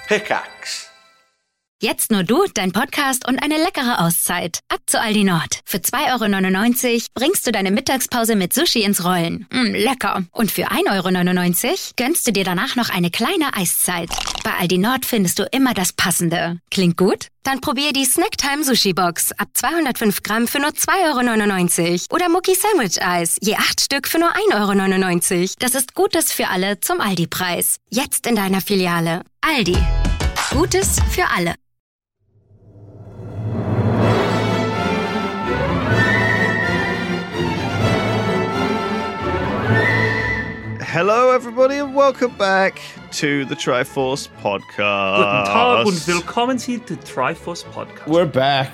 Pickaxe. Jetzt nur du, dein Podcast und eine leckere Auszeit. Ab zu Aldi Nord. Für 2,99 € bringst du deine Mittagspause mit Sushi ins Rollen. Lecker. Und für 1,99 € gönnst du dir danach noch eine kleine Eiszeit. Bei Aldi Nord findest du immer das Passende. Klingt gut? Dann probier die Snacktime Sushi Box ab 205 Gramm für nur 2,99 € oder Mucki Sandwich Eis, je 8 Stück für nur 1,99 €. Das ist Gutes für alle zum Aldi-Preis. Jetzt in deiner Filiale. Aldi. Gutes für alle. Hello, everybody, and welcome back to the Triforce Podcast. Guten Tag und willkommen zu the Triforce Podcast. We're back.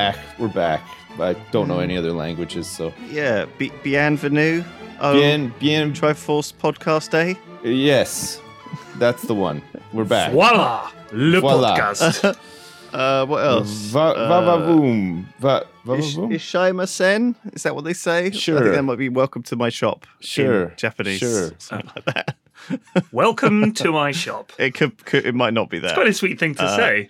I don't know any other languages, so... Yeah, bienvenue au Bien. Triforce Podcast Day. Yes, that's the one. We're back. Voila! Le Voila. podcast. What else? Va-va-voom. Ishaima Sen? Is that what they say? Sure. I think that might be welcome to my shop. Sure. In Japanese. Sure. Something like that. Welcome to my shop. It might not be that. Quite a sweet thing to say.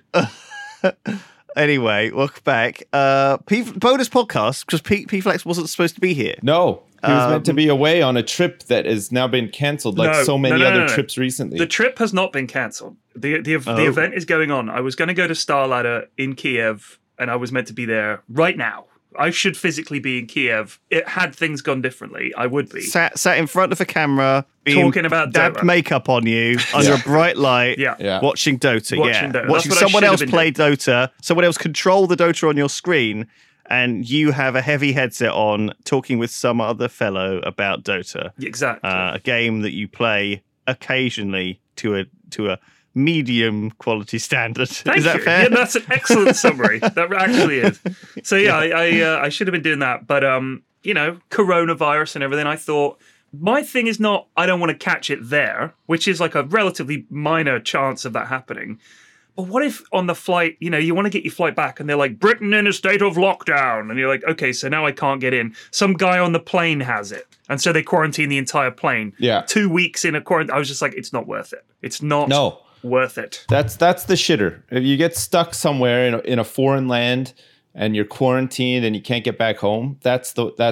Anyway, welcome back. Bonus podcast, because P-Flex wasn't supposed to be here. No, he was meant to be away on a trip that has now been cancelled, like so many other trips recently. The trip has not been cancelled. The event is going on. I was going to go to Star Ladder in Kiev, and I was meant to be there right now. I should physically be in Kiev. Had things gone differently, I would be. Sat in front of a camera, talking about dabbed Dota. Makeup on you under a bright light, watching Dota. Dota. Watching someone else play Dota, someone else control the Dota on your screen, and you have a heavy headset on, talking with some other fellow about Dota. Exactly. A game that you play occasionally to a medium quality standard. Thank Is that you. fair? Yeah, that's an excellent summary. That actually is. So I should have been doing that, but coronavirus and everything. I thought my thing is not I don't want to catch it there, which is like a relatively minor chance of that happening. But what if on the flight, you want to get your flight back and they're like, Britain in a state of lockdown. And you're like, okay, so now I can't get in. Some guy on the plane has it. And so they quarantine the entire plane. Yeah. 2 weeks in a quarantine. I was just like, it's not worth it. It's not worth it. That's the shitter. If you get stuck somewhere in a foreign land and you're quarantined and you can't get back home, that's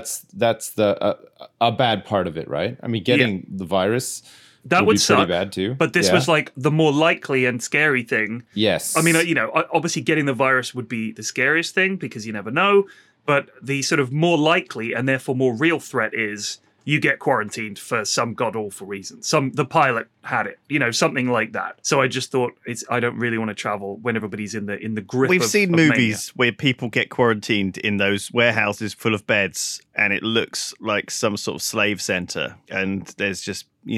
the a bad part of it, right? I mean, getting the virus... That would suck, pretty bad too. But this was like the more likely and scary thing. Yes. I mean, obviously getting the virus would be the scariest thing because you never know. But the sort of more likely and therefore more real threat is you get quarantined for some god-awful reason. The pilot had it, something like that. So I just thought I don't really want to travel when everybody's in the grip We've of seen mania. movies where people get quarantined in those warehouses full of beds and it looks like some sort of slave center. And there's just, you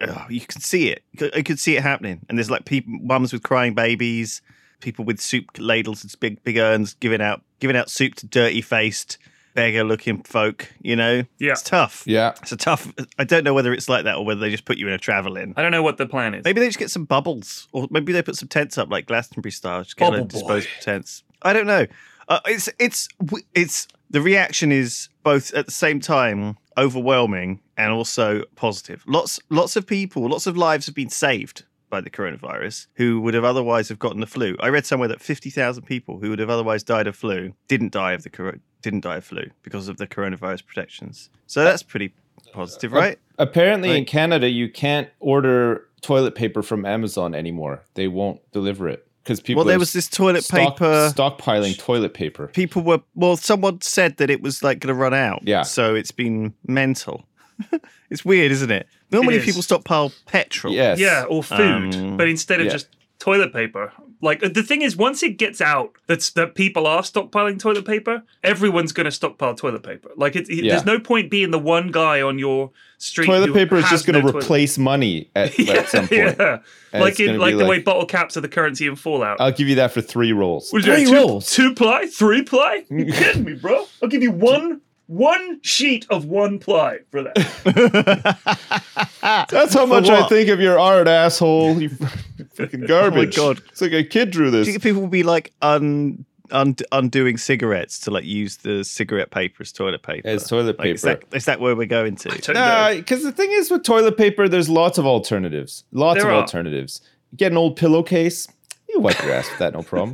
can see it. You could see it happening. And there's like mums with crying babies, people with soup ladles and big urns giving out soup to dirty-faced beggar-looking folk, Yeah. It's tough. Yeah. It's a tough... I don't know whether it's like that or whether they just put you in a travel inn. I don't know what the plan is. Maybe they just get some bubbles. Or maybe they put some tents up like Glastonbury style. Just get disposable tents. I don't know. It's the reaction is both at the same time overwhelming and also positive. Lots of people, lots of lives have been saved by the coronavirus who would have otherwise have gotten the flu. I read somewhere that 50,000 people who would have otherwise died of flu didn't die of flu because of the coronavirus protections. So that's pretty positive, right? Apparently in Canada, you can't order toilet paper from Amazon anymore. They won't deliver it because people there was this toilet paper stockpiling toilet paper. Someone said that it was like going to run out. Yeah. So it's been mental. It's weird, isn't it? Normally people stockpile petrol. Yes. Yeah, or food. But instead of just toilet paper. Like, the thing is, once it gets out that people are stockpiling toilet paper, everyone's going to stockpile toilet paper. Like, there's no point being the one guy on your street. Toilet paper is just going to replace money at some point. Yeah. Like the way bottle caps are the currency in Fallout. I'll give you that for 3 rolls. 3 rolls? 2 ply? 3 ply? You kidding me, bro? I'll give you one sheet of 1 ply for that. That's how much I think of your art, asshole. You fucking garbage. Oh my God. It's like a kid drew this. Do you think people will be like undoing cigarettes to like use the cigarette paper as toilet paper? As toilet paper. Is that where we're going to? Because the thing is with toilet paper, there's lots of alternatives. Alternatives. You get an old pillowcase, You wipe your ass with that, no problem.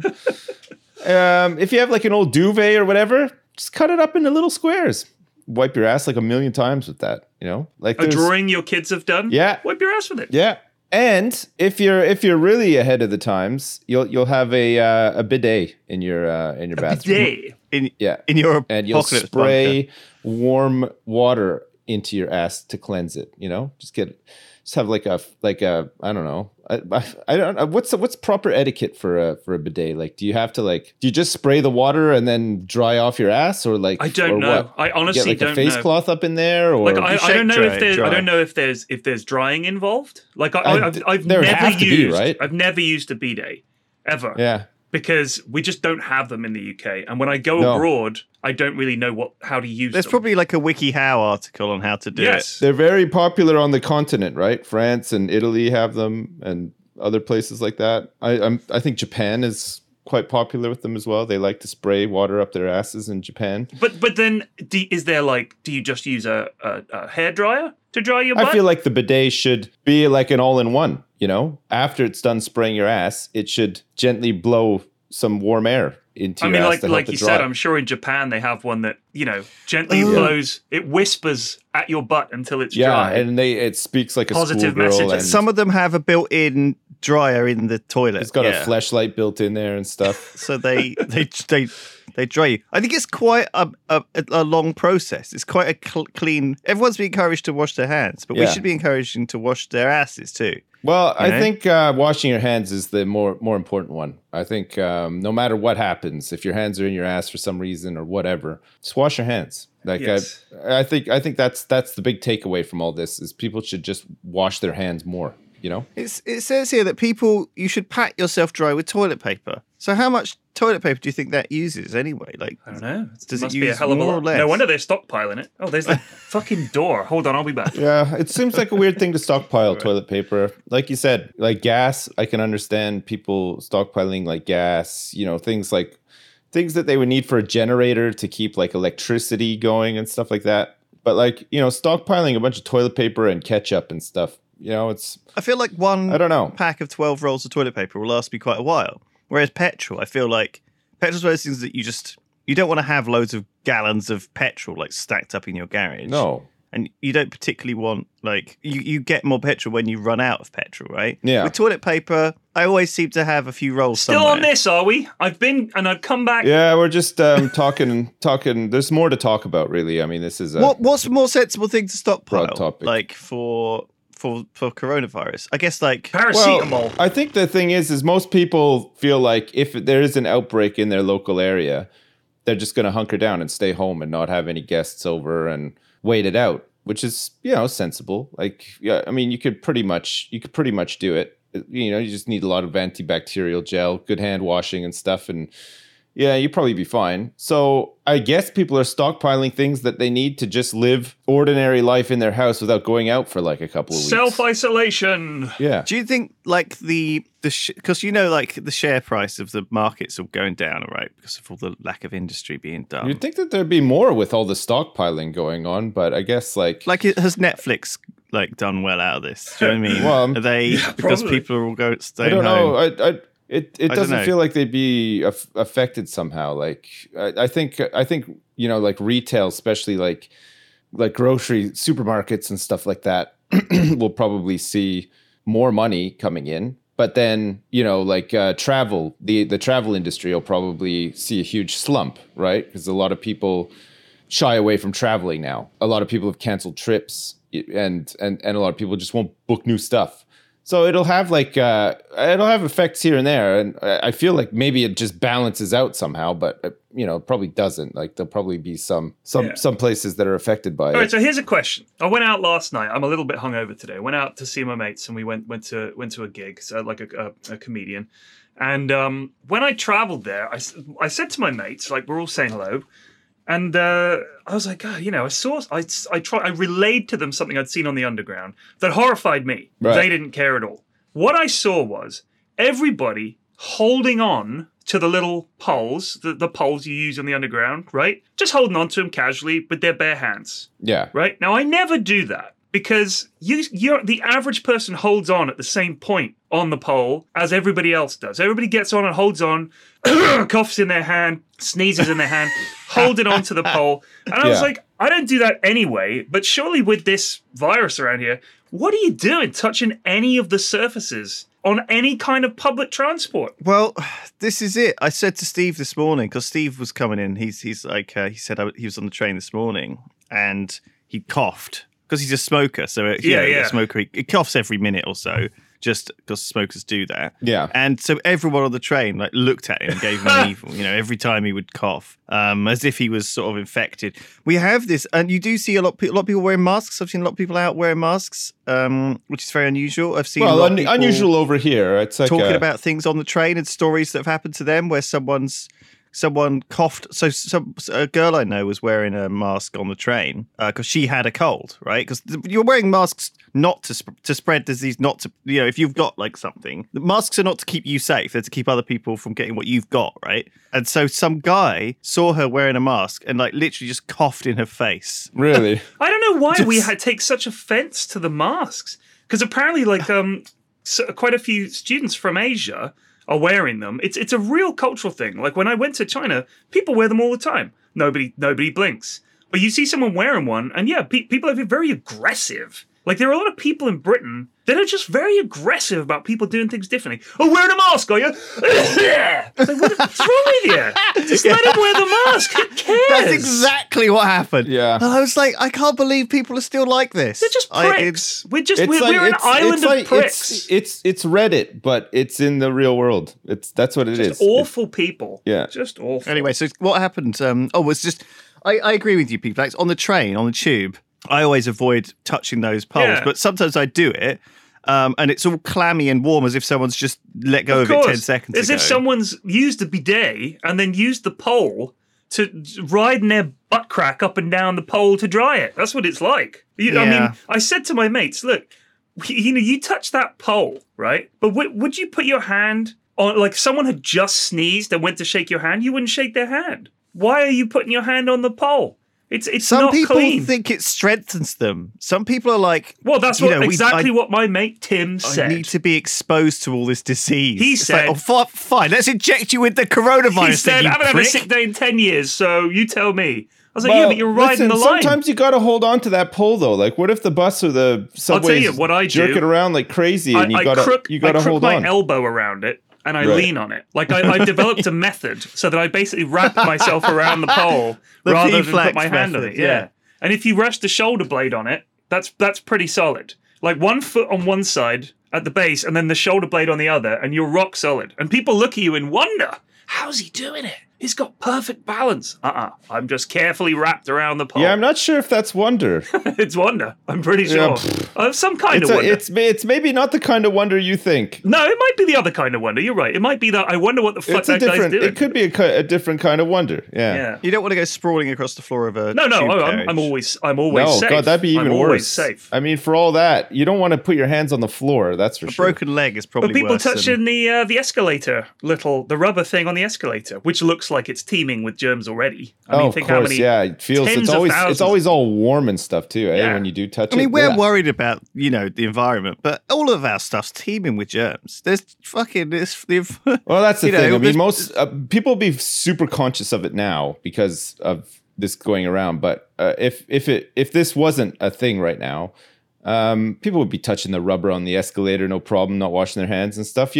If you have like an old duvet or whatever, just cut it up into little squares. Wipe your ass like 1,000,000 times with that, you know? Like a drawing your kids have done? Yeah. Wipe your ass with it. Yeah. And if you're really ahead of the times, you'll have a bidet in your bathroom. Bidet. In your and you'll apocalypse spray bunker. warm water into your ass to cleanse it. You know, just have like a I don't know. I don't know what's proper etiquette for a bidet. Like, do you just spray the water and then dry off your ass, or like I don't know. What? I honestly get like don't a face know. cloth up in there, or Like I don't know if there's dry. I don't know if there's drying involved. Like I've there would never have to be, used right? I've never used a bidet ever. Yeah. Because we just don't have them in the UK, and when I go No. abroad, I don't really know how to use There's them. probably like a WikiHow article on how to do Yes. They're very popular on the continent, right? France and Italy have them, and other places like that. I think Japan is quite popular with them as well. They like to spray water up their asses in Japan. But then, do you just use a hairdryer to dry your butt? I feel like the bidet should be like an all-in-one, you know? After it's done spraying your ass, it should gently blow some warm air into your ass to help like it you dry. said, I'm sure in Japan they have one that, gently blows, it whispers at your butt until it's dry. and it speaks like a Positive schoolgirl. messages. And Some of them have a built-in dryer in the toilet. it's got a fleshlight built in there and stuff. So they dry you. I think it's quite a long process. It's quite a clean. Everyone's being encouraged to wash their hands, but we Yeah. should be encouraging to wash their asses too. Well, I know? think washing your hands is the more important one. I think no matter what happens, if your hands are in your ass for some reason or whatever, just wash your hands. Like Yes. I think that's the big takeaway from all this is people should just wash their hands more. You know, It says here that you should pat yourself dry with toilet paper. So how much toilet paper do you think that uses anyway? Like, I don't know. Does Must it be a use hell of a more or lot. less? No wonder they're stockpiling it. Oh, there's the fucking door. Hold on, I'll be back. yeah, it seems like a weird thing to stockpile toilet paper. Like you said, like gas, I can understand people stockpiling like gas. You know, things that they would need for a generator to keep like electricity going and stuff like that. But like, stockpiling a bunch of toilet paper and ketchup and stuff. I feel like one I don't know. pack of 12 rolls of toilet paper will last me quite a while. Whereas petrol, I feel like petrol's one of those things that you don't want to have loads of gallons of petrol like stacked up in your garage. No. And you don't particularly want, like, you get more petrol when you run out of petrol, right? Yeah. With toilet paper, I always seem to have a few rolls Still somewhere. on this, are we? I've been and I've come back. Yeah, we're just talking. There's more to talk about, really. I mean, this is What's a more sensible thing to stockpile? Broad topic. Like, for coronavirus? I guess, like... Paracetamol. Well, I think the thing is most people feel like if there is an outbreak in their local area, they're just going to hunker down and stay home and not have any guests over and wait it out, which is, sensible. Like, yeah, I mean, you could pretty much do it. You just need a lot of antibacterial gel, good hand washing and stuff, and yeah, you'd probably be fine. So I guess people are stockpiling things that they need to just live ordinary life in their house without going out for like a couple of weeks. Self-isolation. Yeah. Do you think, like, because like the share price of the markets are going down, right? Because of all the lack of industry being done. You'd think that there'd be more with all the stockpiling going on, but I guess has Netflix like done well out of this? Do you know what I mean? Well, are they because probably. people are all staying I don't home? know. It don't doesn't know. feel like they'd be affected somehow. Like I think like retail, especially like grocery supermarkets and stuff like that, will probably see more money coming in. But then travel, the travel industry will probably see a huge slump, right? Because a lot of people shy away from traveling now. A lot of people have canceled trips, and a lot of people just won't book new stuff. So it'll have effects here and there, and I feel like maybe it just balances out somehow, but it probably doesn't. Like there'll probably be some places that are affected by it. All right, so here's a question. I went out last night. I'm a little bit hungover today. I went out to see my mates, and we went to a gig, so like a comedian. And when I traveled there, I said to my mates, like, we're all saying hello. And I was like, I relayed to them something I'd seen on the underground that horrified me. Right. They didn't care at all. What I saw was everybody holding on to the little poles, the poles you use on the underground, right? Just holding on to them casually with their bare hands. Yeah. Right? Now, I never do that because you're the average person holds on at the same point on the pole as everybody else does. Everybody gets on and holds on, coughs in their hand, sneezes in their hand, hold it onto the pole. And I was like, I don't do that anyway, but surely with this virus around here, what are you doing touching any of the surfaces on any kind of public transport? Well, this is it. I said to Steve this morning, because Steve was coming in. He's like, he said he was on the train this morning and he coughed because he's a smoker. So a smoker, he coughs every minute or so, just because smokers do that. Yeah. And so everyone on the train like looked at him and gave him an evil, every time he would cough, as if he was sort of infected. We have this, and you do see a lot of people wearing masks. I've seen a lot of people out wearing masks, which is very unusual. I've seen a lot of people unusual over here. It's like talking about things on the train and stories that have happened to them where someone coughed. So a girl I know was wearing a mask on the train because she had a cold, right? Because you're wearing masks not to spread disease, not to, if you've got like something. The masks are not to keep you safe. They're to keep other people from getting what you've got, right? And so some guy saw her wearing a mask and like literally just coughed in her face. Really? I don't know why we take such offense to the masks. Because apparently quite a few students from Asia are wearing them. It's a real cultural thing. Like when I went to China, people wear them all the time. Nobody blinks. But you see someone wearing one, and people are very aggressive. Like there are a lot of people in Britain that are just very aggressive about people doing things differently. Oh, wearing a mask, are you? Like, what's wrong with you? Just let him wear the mask. Who cares? That's exactly what happened. Yeah. And I was like, I can't believe people are still like this. They're just pricks. We're an island of pricks. It's Reddit, but it's in the real world. That's what it is. Awful people. Yeah. Just awful. Anyway, so what happened? It's just, I agree with you, people. Like, on the train, on the tube, I always avoid touching those poles, but sometimes I do it. And it's all clammy and warm as if someone's just let go of it 10 seconds ago. As if someone's used a bidet and then used the pole to ride in their butt crack up and down the pole to dry it. That's what it's like. I mean, I said to my mates, look, you touch that pole, right? But would you put your hand on, like someone had just sneezed and went to shake your hand, you wouldn't shake their hand. Why are you putting your hand on the pole? It's Some not people clean. think it strengthens them. Some people are like, well, that's what my mate Tim said. I need to be exposed to all this disease. He said, fine, let's inject you with the coronavirus. He said, I haven't had a sick day in 10 years, so you tell me. I was like, yeah, but you're riding the line. Sometimes you got to hold on to that pole, though. Like, what if the bus or the subway is jerking around like crazy, and you got to hold on? I crook my elbow around it, and I lean on it. Like, I developed a method so that I basically wrap myself around the pole rather than put my hand on it. Yeah. And if you rest the shoulder blade on it, that's pretty solid. Like 1 foot on one side at the base and then the shoulder blade on the other, and you're rock solid. And people look at you and wonder, how's he doing it? He's got perfect balance. I'm just carefully wrapped around the pole. Yeah, I'm not sure if that's wonder. It's wonder. I'm pretty sure. Some kind of wonder. It's maybe not the kind of wonder you think. No, it might be the other kind of wonder. You're right. It might be that I wonder what the fuck that guy's doing. It could be a different kind of wonder. Yeah. You don't want to go sprawling across the floor of a No. I'm always safe. No, God, that'd be even worse. Always safe. I mean, for all that, you don't want to put your hands on the floor. That's for sure. A broken leg is probably worse. But people worse touching the escalator, the rubber thing on the escalator, which looks like it's teeming with germs already. I mean, think of course, how many it feels it's always all warm and stuff too, when you do touch it. I mean, we're worried about, the environment, but all of our stuff's teeming with germs. There's fucking well, that's the thing. I mean, most people be super conscious of it now because of this going around, but if this wasn't a thing right now, people would be touching the rubber on the escalator, no problem, not washing their hands and stuff.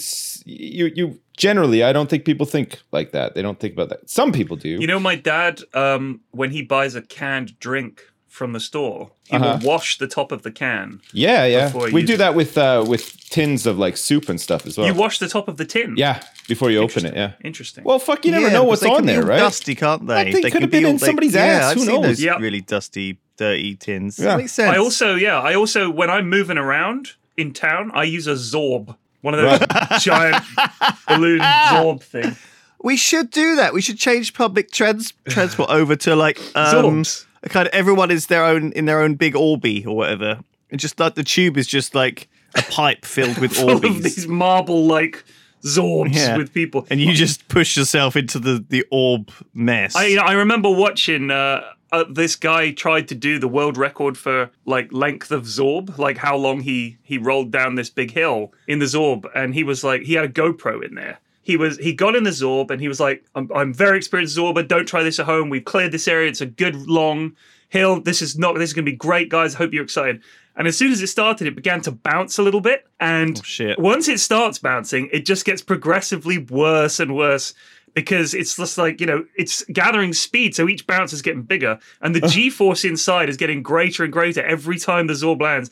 You generally, I don't think people think like that. They don't think about that. Some people do. My dad, when he buys a canned drink from the store, he will wash the top of the can. Yeah. We do that with tins of like soup and stuff as well. You wash the top of the tin? Yeah, before you open it. Yeah. Interesting. Well, fuck, you never know what's on there, right? Dusty, can't they? They could have been in somebody's ass. Who knows? Those really dusty, dirty tins. Yeah. That makes sense. I also, when I'm moving around in town, I use a Zorb. One of those giant balloon Zorb thing. We should do that. We should change public transport over to like Zorbs. Kind of everyone is in their own big Orby or whatever, and just like the tube is just like a pipe filled with Full Orbeez. of these marble like Zorbs with people, and you just push yourself into the orb mess. I remember watching. this guy tried to do the world record for like length of Zorb, like how long he rolled down this big hill in the Zorb, and he was like, he had a GoPro in there. He got in the Zorb and he was like, I'm very experienced Zorber. Don't try this at home. We've cleared this area. It's a good long hill. This is going to be great, guys. I hope you're excited. And as soon as it started, it began to bounce a little bit. And once it starts bouncing, it just gets progressively worse and worse because it's just like, it's gathering speed. So each bounce is getting bigger and the G-force inside is getting greater and greater every time the Zorb lands.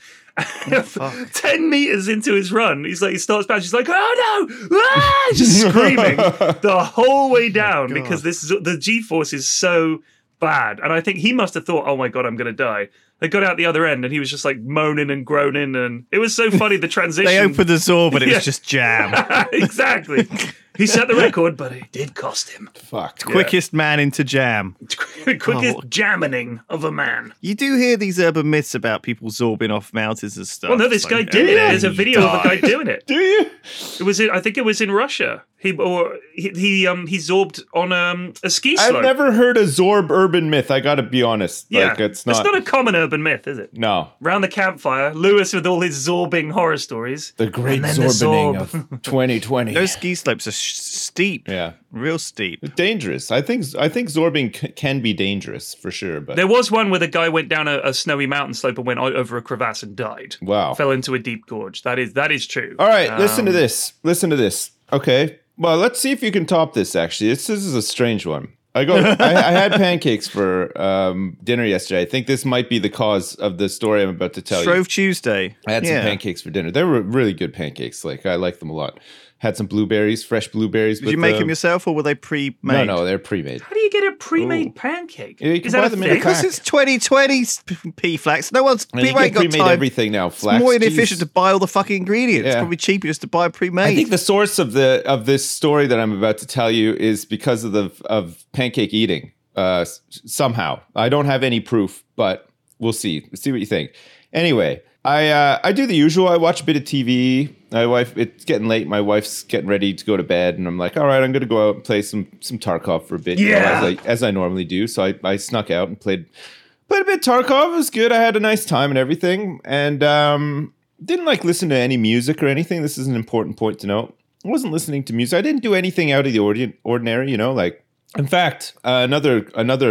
10 meters into his run, he starts bouncing. He's like, oh no! Ah! Just screaming the whole way down because the G-force is so bad. And I think he must have thought, oh my God, I'm going to die. They got out the other end and he was just like moaning and groaning. And it was so funny, the transition. They opened the Zorb, but it was just jam. Exactly. He set the record, but it did cost him. Fuck. Quickest man into jam. Quickest jamming of a man. You do hear these urban myths about people zorbing off mountains and stuff. Well, no, this guy did it. There's a video of a guy doing it. Do you? I think it was in Russia. He zorbed on a ski slope. I've never heard a Zorb urban myth. I got to be honest. Yeah, like, it's not a common urban myth, is it? No. Round the campfire, Lewis with all his zorbing horror stories. The great zorbening of 2020. Those ski slopes are steep. Yeah, real steep. Dangerous. I think zorbing can be dangerous for sure. But there was one where the guy went down a snowy mountain slope and went over a crevasse and died. Wow. Fell into a deep gorge. That is true. All right, listen to this. Okay. Well, let's see if you can top this, actually. This is a strange one. I had pancakes for dinner yesterday. I think this might be the cause of the story I'm about to tell Shrove Tuesday. I had some pancakes for dinner. They were really good pancakes. Like, I like them a lot. Had some blueberries, fresh blueberries. Did you make them yourself or were they pre-made? No, they're pre-made. How do you get a pre-made pancake? You can buy them in a Because it's 2020, P-Flax. People ain't got pre-made time. Everything now, Flax. It's more inefficient to buy all the fucking ingredients. Yeah. It's probably cheaper just to buy pre-made. I think the source of this story that I'm about to tell you is because of pancake eating. Somehow, I don't have any proof, but we'll see. Let's see what you think. Anyway, I do the usual. I watch a bit of TV. It's getting late. My wife's getting ready to go to bed, and I'm like, all right, I'm going to go out and play some Tarkov for a bit, as I normally do. So I snuck out and played a bit of Tarkov. It was good. I had a nice time and everything, and didn't listen to any music or anything. This is an important point to note. I wasn't listening to music. I didn't do anything out of the ordinary. In fact, another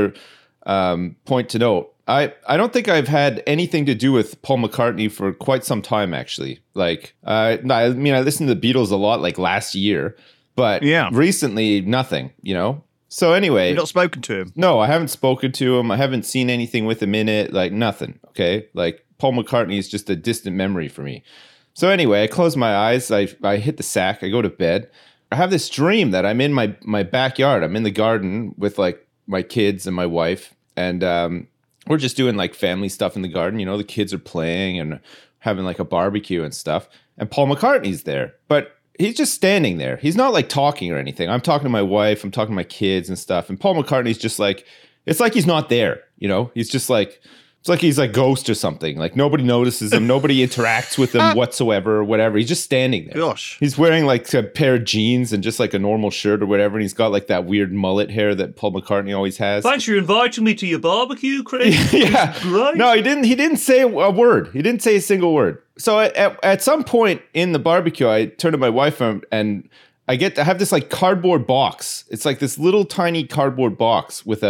point to note. I don't think I've had anything to do with Paul McCartney for quite some time, actually. I listened to the Beatles a lot, last year, but recently, nothing, So anyway. You've not spoken to him? No, I haven't spoken to him. I haven't seen anything with him in it, nothing, okay? Paul McCartney is just a distant memory for me. So anyway, I close my eyes, I hit the sack, I go to bed. I have this dream that I'm in my backyard. I'm in the garden with, my kids and my wife, and we're just doing family stuff in the garden. The kids are playing and having a barbecue and stuff. And Paul McCartney's there, but he's just standing there. He's not talking or anything. I'm talking to my wife. I'm talking to my kids and stuff. And Paul McCartney's just it's like he's not there. He's just it's like he's a ghost or something. Nobody notices him. Nobody interacts with him whatsoever or whatever. He's just standing there. Gosh. He's wearing a pair of jeans and just a normal shirt or whatever. And he's got that weird mullet hair that Paul McCartney always has. Thanks for inviting me to your barbecue, Craig. Yeah. Right. No, he didn't say a word. He didn't say a single word. So at some point in the barbecue, I turn to my wife and I have this cardboard box. It's this little tiny cardboard box with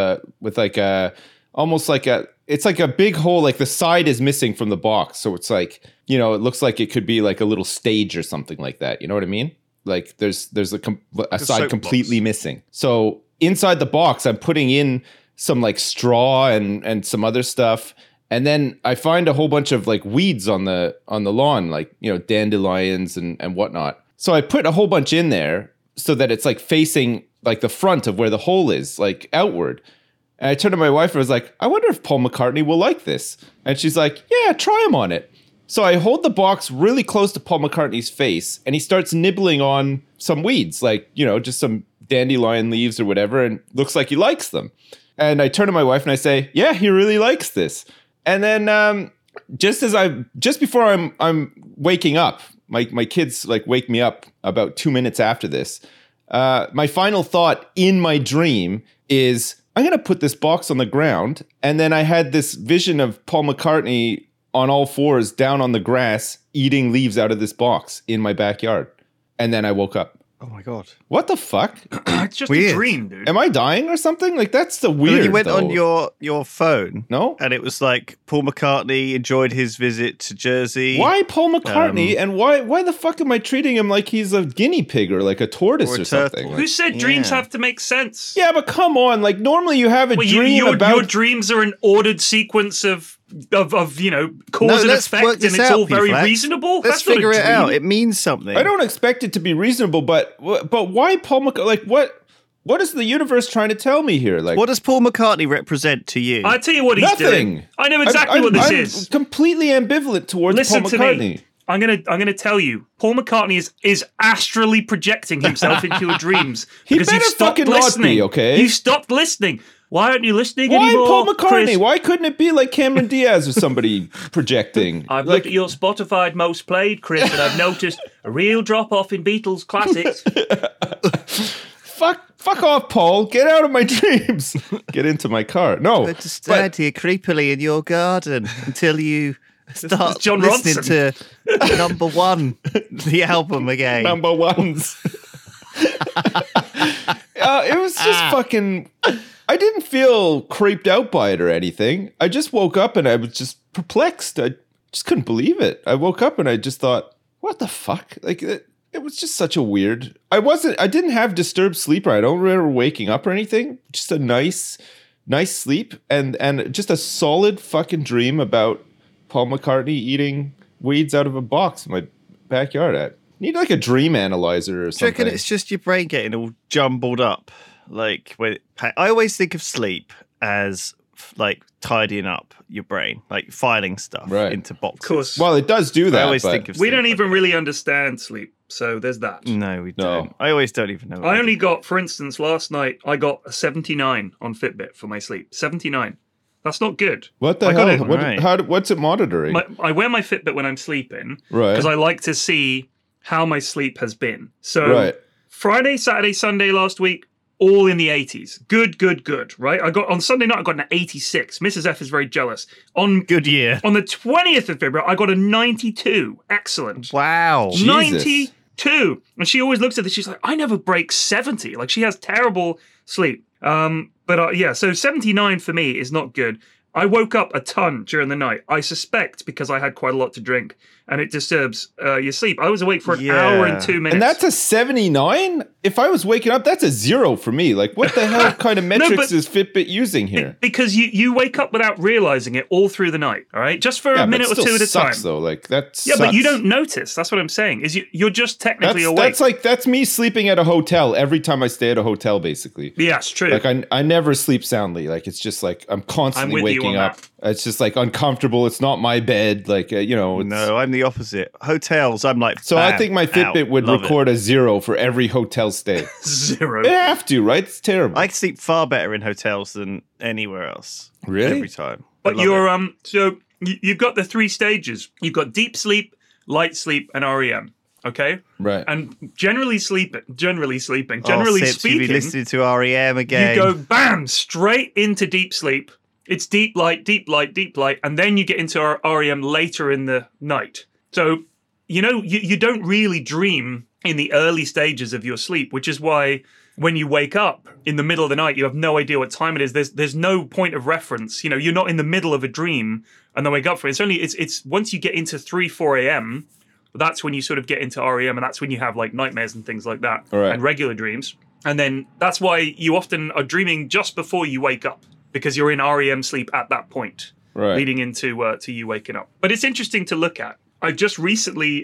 almost it's a big hole, the side is missing from the box. So it's it looks like it could be a little stage or something like that. You know what I mean? There's a side completely missing. So inside the box, I'm putting in some straw and some other stuff. And then I find a whole bunch of weeds on the lawn, dandelions and whatnot. So I put a whole bunch in there so that it's facing the front of where the hole is, outward. And I turned to my wife and was like, I wonder if Paul McCartney will like this. And she's like, yeah, try him on it. So I hold the box really close to Paul McCartney's face and he starts nibbling on some weeds, just some dandelion leaves or whatever, and looks like he likes them. And I turn to my wife and I say, yeah, he really likes this. And then just before I'm waking up, my kids wake me up about 2 minutes after this. My final thought in my dream is, I'm going to put this box on the ground. And then I had this vision of Paul McCartney on all fours down on the grass, eating leaves out of this box in my backyard. And then I woke up. Oh my God. What the fuck? It's just Weird. a dream, dude. Am I dying or something? Like, that's the Well, weird. you went though. on your phone. No? And it was like Paul McCartney enjoyed his visit to Jersey. Why Paul McCartney? And why the fuck am I treating him like he's a guinea pig or like a tortoise Or a or something? turtle. Who said dreams Yeah. have to make sense? Yeah, but come on. Like, normally you have a Well, dream your about... dreams are an ordered sequence of you know, cause No, and let's effect, work and this it's out, all very P-Flax. reasonable. Let's That's not a figure it dream. out. It means something. I don't expect it to be reasonable, but why Paul McCartney? Like, what is the universe trying to tell me here? Like, What does Paul McCartney represent to you? I tell you what he's nothing. doing. I know exactly what this I'm is. completely ambivalent towards Listen Paul to McCartney. me. I'm gonna tell you, Paul McCartney is astrally projecting himself into your dreams He because you've better stopped fucking not listening. be, okay? You stopped listening. Why aren't you listening Why anymore, Paul McCartney? Chris? Why couldn't it be like Cameron Diaz or somebody projecting? I've like, looked at your Spotify most played, Chris, and I've noticed a real drop off in Beatles classics. fuck off, Paul. Get out of my dreams. Get into my car. No. I just stand here creepily in your garden until you start John listening Ronson. to number one, the album again. Number ones. It was just fucking... I didn't feel creeped out by it or anything. I just woke up and I was just perplexed. I just couldn't believe it. I woke up and I just thought, what the fuck? Like, it was just such a weird... I didn't have disturbed sleep. I don't remember waking up or anything. Just a nice sleep and just a solid fucking dream about Paul McCartney eating weeds out of a box in my backyard. I need like a dream analyzer or Do you reckon something. it's just your brain getting all jumbled up? Like when I always think of sleep as like tidying up your brain, like filing stuff Right. into boxes. Of course. Well, it does do that. I always but think of We sleep don't like even really understand sleep, so there's that. No, we No. don't. I always don't even know. I only got, for instance, last night, I got a 79 on Fitbit for my sleep. 79. That's not good. What the I got hell? it. What's it monitoring? I wear my Fitbit when I'm sleeping Right. because I like to see how my sleep has been. So Right. Friday, Saturday, Sunday last week, all in the 80s. Good, right? I got on Sunday night, I got an 86. Mrs. F is very jealous. On Good year. On the 20th of February, I got a 92. Excellent. Wow. Jesus. 92. And she always looks at this, she's like, I never break 70. Like, she has terrible sleep. Yeah, so 79 for me is not good. I woke up a ton during the night. I suspect because I had quite a lot to drink, and it disturbs your sleep. I was awake for an hour and 2 minutes. And that's a 79? If I was waking up, that's a 0 for me. Like, what the hell kind of metrics but- is Fitbit using here? because you wake up without realizing it all through the night, all right? Just for a minute or two at a time. Though. Like, that Yeah, but you sucks. don't notice. That's what I'm saying. Is you're just technically awake. That's me sleeping at a hotel every time I stay at a hotel, basically. Yeah, it's true. Like, I never sleep soundly. Like, it's just like I'm constantly with you waking on up. that. It's just like uncomfortable. It's not my bed. Like, it's, No, I'm the opposite. Hotels, I'm like. So I bam, think my Fitbit out. would Love record a 0 for every hotel stay. 0. They have to, right? It's terrible. I sleep far better in hotels than anywhere else. Really? Every time. But I love you're it. so you've got the 3 stages. You've got deep sleep, light sleep, and REM. Okay, Right. and generally speaking, Oh, generally Sips, you've been speaking, listening to REM again. you go bam straight into deep sleep. It's deep light, and then you get into REM later in the night. So you don't really dream in the early stages of your sleep, which is why when you wake up in the middle of the night, you have no idea what time it is. There's no point of reference. You're not in the middle of a dream and then wake up for it. It's once you get into 3-4 a.m., that's when you sort of get into REM, and that's when you have like nightmares and things like that, Right. and regular dreams. And then that's why you often are dreaming just before you wake up, because you're in REM sleep at that point, Right. leading into to you waking up. But it's interesting to look at. I just recently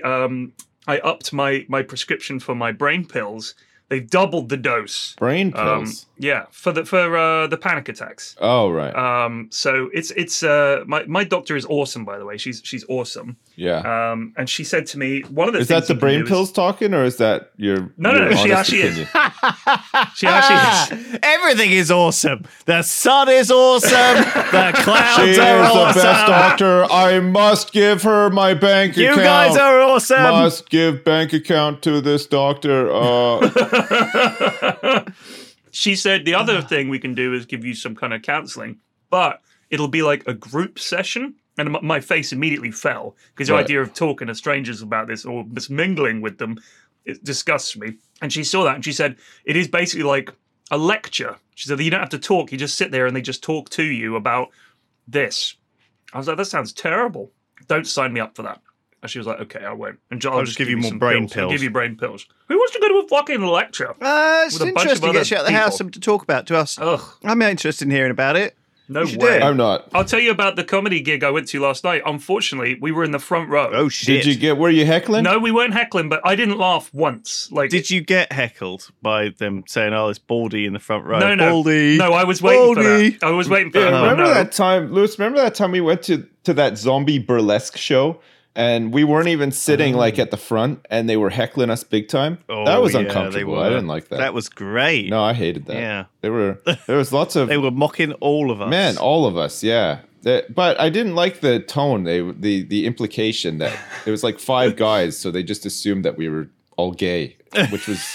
I upped my prescription for my brain pills. They've doubled the dose. Brain pills. For the panic attacks. Oh, right. So it's my doctor is awesome, by the way. She's awesome. Yeah. And she said to me, one of the Is things that the you can brain do is- pills talking, or is that your No, your she honest actually is. opinion? She actually is. Everything is awesome. The sun is awesome. The clouds She is are the awesome. best doctor. I must give her my bank You account. guys are awesome. Must give bank account to this doctor. She said the other thing we can do is give you some kind of counseling, but it'll be like a group session. And my face immediately fell because the idea of talking to strangers about this or just mingling with them, it disgusts me. And she saw that and she said, it is basically like a lecture. She said, you don't have to talk. You just sit there and they just talk to you about this. I was like, that sounds terrible. Don't sign me up for that. And she was like, okay, I won't. And I'll just give you more brain pills. I'll give you brain pills. Who wants to go to a fucking lecture? It's interesting. Get you out of the house, something to talk about to us. Ugh. I'm interested in hearing about it. No way. I'm not. I'll tell you about the comedy gig I went to last night. Unfortunately, we were in the front row. Oh, shit. Were you heckling? No, we weren't heckling, but I didn't laugh once. Like, did you get heckled by them saying, "Oh, it's Baldy in the front row"? No. Baldy. No, I was waiting for that. I was waiting for that. Remember that time, Lewis? Remember that time we went to that zombie burlesque show, and we weren't even sitting like at the front, and they were heckling us big time. That was uncomfortable. I didn't like that. That was great. No, I hated that. Yeah, there was lots of. They were mocking all of us. Man, all of us. Yeah. But I didn't like the tone. The implication that it was like 5 guys, so they just assumed that we were all gay, which was,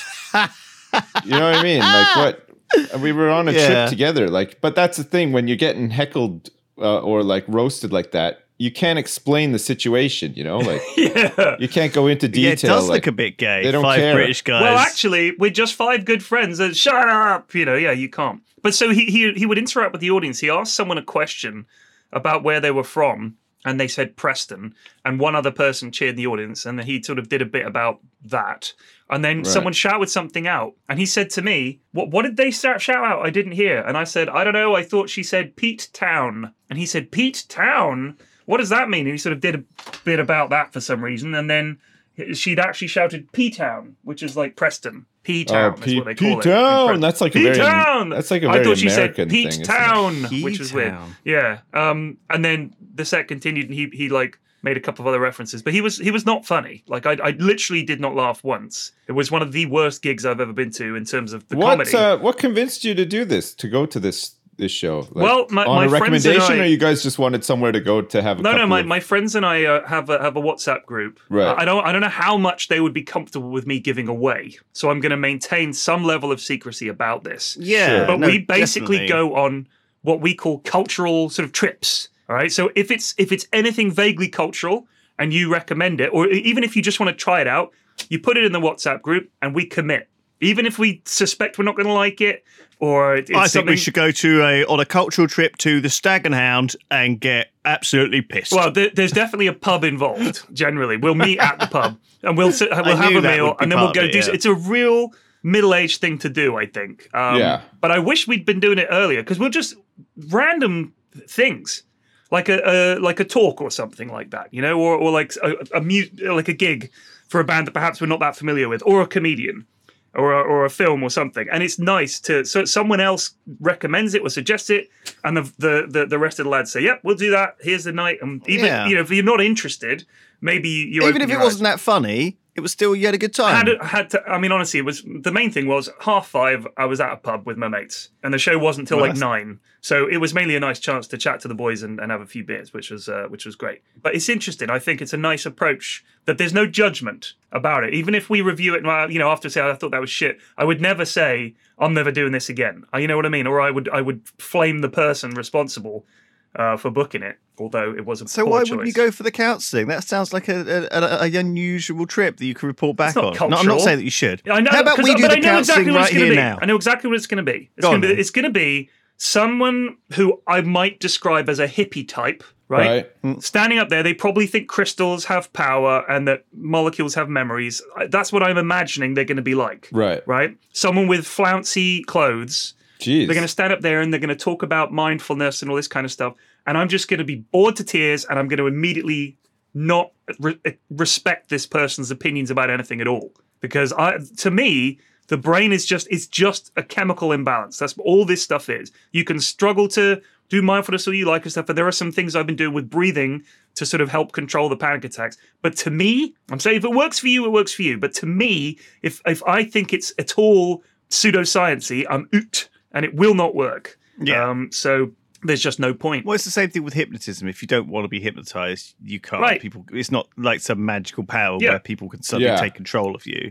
you know what I mean? Like what? We were on a trip together. Like, but that's the thing when you're getting heckled or like roasted like that. You can't explain the situation, you know? Like, you can't go into detail. Yeah, it does look a bit gay. They don't 5 care. British guys. Well, actually, we're just 5 good friends. And shut up, you can't. But so he would interact with the audience. He asked someone a question about where they were from, and they said Preston, and one other person cheered the audience, and then he sort of did a bit about that. And then someone shouted something out, and he said to me, what did they shout out? I didn't hear. And I said, I don't know, I thought she said Pete Town. And he said, Pete Town? What does that mean? And he sort of did a bit about that for some reason, and then she'd actually shouted P-Town, which is like Preston. P-Town is what they call it. P-Town! That's like a very American I thought she said thing. P-Town, which was weird. Yeah. And then the set continued, and he like made a couple of other references, but he was not funny. Like I literally did not laugh once. It was one of the worst gigs I've ever been to in terms of the comedy. What convinced you to do this? To go to this show? Like, well, my on a friends and recommendation, I, or you guys just wanted somewhere to go to have a No, my friends and I have a WhatsApp group. Right. I don't know how much they would be comfortable with me giving away, so I'm going to maintain some level of secrecy about this. Yeah, but we basically go on what we call cultural sort of trips. All right, so if it's anything vaguely cultural and you recommend it, or even if you just want to try it out, you put it in the WhatsApp group and we commit. Even if we suspect we're not going to like it, or it's I think we should go on a cultural trip to the Stag and Hound and get absolutely pissed. Well, there's definitely a pub involved. Generally, we'll meet at the pub and we'll have a meal, and then we'll go do. It's a real middle-aged thing to do, I think. But I wish we'd been doing it earlier because we'll just random things. Like a talk or something like that, you know, or like like a gig for a band that perhaps we're not that familiar with, or a comedian, or a film or something. And it's nice so someone else recommends it or suggests it, and the rest of the lads say, "Yep, we'll do that. Here's the night." And even if you're not interested, maybe you're even if it wasn't that funny. It was still you had a good time. I mean, honestly, it was the main thing was 5:30. I was at a pub with my mates, and the show wasn't till like 9. So it was mainly a nice chance to chat to the boys and have a few beers, which was great. But it's interesting. I think it's a nice approach that there's no judgment about it. Even if we review it, after say I thought that was shit, I would never say I'm never doing this again. You know what I mean? Or I would flame the person responsible for booking it, although it was a so poor why choice. wouldn't you go for the counselling? That sounds like an unusual trip that you can report back on. Cultural. No, I'm not saying that you should. I know, how about we do the counselling right here now? I know exactly what it's going to be. It's going to be someone who I might describe as a hippie type, right? Standing up there, they probably think crystals have power and that molecules have memories. That's what I'm imagining they're going to be like. Right? Someone with flouncy clothes. Jeez. They're going to stand up there and they're going to talk about mindfulness and all this kind of stuff. And I'm just going to be bored to tears, and I'm going to immediately not respect this person's opinions about anything at all. Because to me, the brain is just a chemical imbalance. That's what all this stuff is. You can struggle to do mindfulness all you like and stuff, but there are some things I've been doing with breathing to sort of help control the panic attacks. But to me, I'm saying if it works for you, it works for you. But to me, if I think it's at all pseudoscience-y, I'm out, and it will not work. Yeah. So there's just no point. Well, it's the same thing with hypnotism. If you don't want to be hypnotized, you can't. Right. People, it's not like some magical power where people can suddenly take control of you.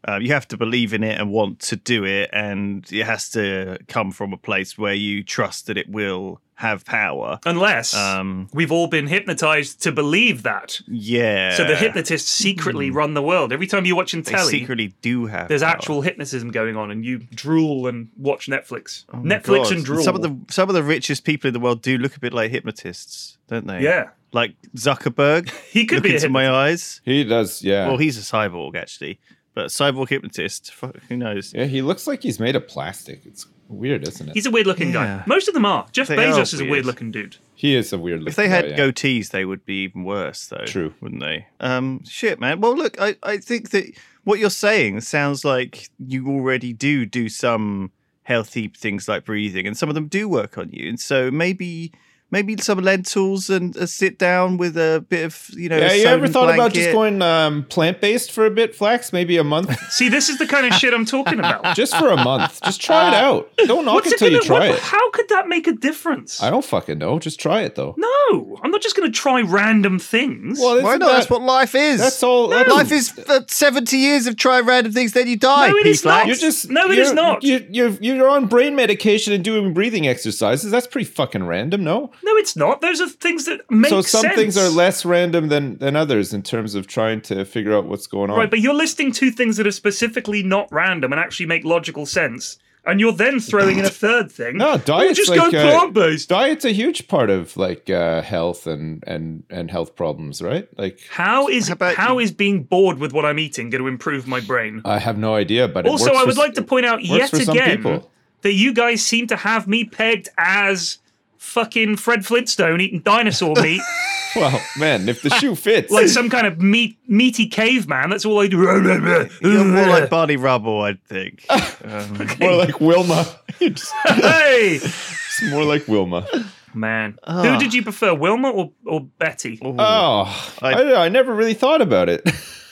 You have to believe in it and want to do it, and it has to come from a place where you trust that it will have power. Unless we've all been hypnotized to believe that. Yeah. So the hypnotists secretly run the world. Every time you're watching They telly, secretly do have there's power. actual hypnotism going on, and you drool and watch Netflix. Oh my Netflix God. and drool. Some of the richest people in the world do look a bit like hypnotists, don't they? Yeah. Like Zuckerberg. He could look be a into my hypnotist. eyes. He does, yeah. Well, he's a cyborg actually, but cyborg hypnotist. Who knows? Yeah, he looks like he's made of plastic. It's weird, isn't it? He's a weird-looking Yeah. guy. Most of them are. Jeff They Bezos are is a weird. weird-looking dude. He is a weird looking If they had guy, yeah. goatees, they would be even worse, though. True. Wouldn't they? Shit, man. Well, look, I think that what you're saying sounds like you already do some healthy things like breathing, and some of them do work on you. And so maybe some lentils and a sit down with a bit of, Yeah, a you ever Soden thought about blanket. just going plant-based for a bit, Flax? Maybe a month? See, this is the kind of shit I'm talking about. Just for a month. Just try it out. Don't knock it till you try it. How could that make a difference? I don't fucking know. Just try it, though. No, I'm not just going to try random things. Well, Why isn't not? that- That's what life is. That's all. that's- Life is 70 years of trying random things, then you die. No, it is P-Flax. not. You're just No, it is not. You're on brain medication and doing breathing exercises. That's pretty fucking random, no? No, it's not. Those are things that make So sense. some things are less random than others in terms of trying to figure out what's going on. Right, but you're listing two things that are specifically not random and actually make logical sense. And you're then throwing in a third thing. No, diet's just like go plant-based. Diet's a huge part of like health and health problems, right? Like How is about you? being bored with what I'm eating going to improve my brain? I have no idea, but Also, it works I for would like to point out works yet for some again people. that you guys seem to have me pegged as fucking Fred Flintstone eating dinosaur meat, Well, man, if the shoe fits, like some kind of meaty caveman. That's all I do. You're more like Barney Rubble, I think. more like Wilma. It's Hey, more like Wilma. man, who did you prefer, Wilma or Betty? Oh, I never really thought about it.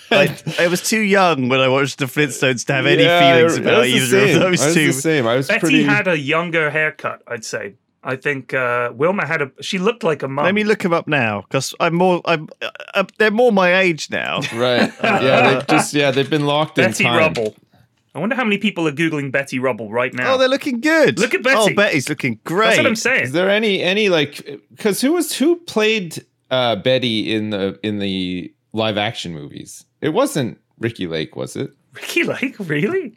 I was too young when I watched the Flintstones to have any Yeah, feelings I about was the either same. of those I was two. the same. I was Betty pretty. had a younger haircut, I'd say. I think Wilma she looked like a mum. Let me look them up now because they're more my age now. Right. Yeah, they've been locked Betty in time. Rubble. I wonder how many people are Googling Betty Rubble right now. Oh, they're looking good. Look at Betty. Oh, Betty's looking great. That's what I'm saying. Is there any like because who played Betty in the live action movies? It wasn't Ricky Lake, was it? Ricky Lake, really?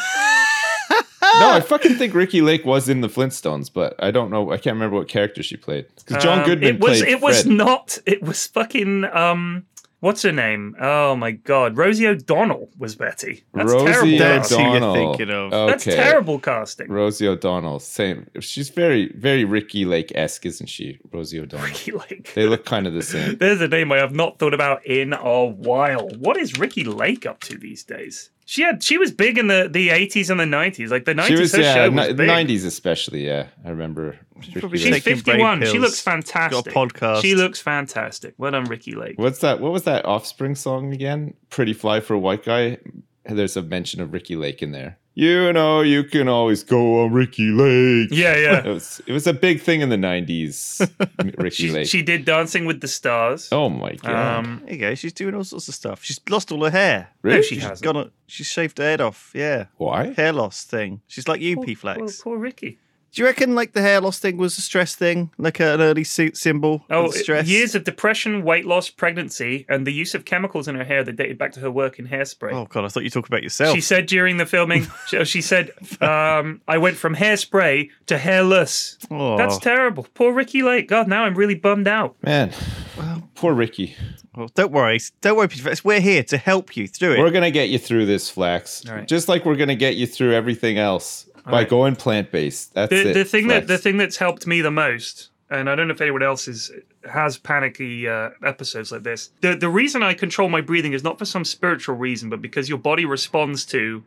No, I fucking think Ricky Lake was in the Flintstones, but I don't know. I can't remember what character she played. Because John Goodman played It was Fred. not. It was fucking. What's her name? Oh my god, Rosie O'Donnell was Betty. That's Rosie terrible. That's who O'Donnell. you're thinking of. Okay. That's terrible casting. Rosie O'Donnell, same. She's very, very Ricky Lake-esque, isn't she? Rosie O'Donnell. Ricky Lake. They look kind of the same. There's a name I have not thought about in a while. What is Ricky Lake up to these days? She was big in the 80s and the 90s. Like the 90s, She was, her show was big. 90s especially, yeah. I remember. probably She's taking brain 51. She pills. looks fantastic. Got a podcast. She looks fantastic. Well done, Ricky Lake. What was that Offspring song again? Pretty Fly for a White Guy? There's a mention of Ricky Lake in there. You know, you can always go on Ricky Lake. Yeah. It was a big thing in the 90s, Ricky Lake. She did Dancing with the Stars. Oh my God. There you go. She's doing all sorts of stuff. She's lost all her hair. Really? No, she She's hasn't. she's shaved her head off. Yeah. Why? Hair loss thing. She's like you, Poor P-Flax. Ricky. Do you reckon like the hair loss thing was a stress thing? Like an early symbol Oh, of stress? years of depression, weight loss, pregnancy, and the use of chemicals in her hair that dated back to her work in hairspray. Oh, God. I thought you were talking about yourself. She said during the filming, she said, I went from hairspray to hairless. Oh. That's terrible. Poor Ricky Lake. God, now I'm really bummed out. Man, poor Ricky. Well, don't worry. Don't worry, P-Flax. We're here to help you through it. We're going to get you through this, Flax. All right. Just like we're going to get you through everything else by right. going plant-based. That's it, The thing Flax. that's helped me the most, and I don't know if anyone else has panicky episodes like this. The reason I control my breathing is not for some spiritual reason, but because your mind responds to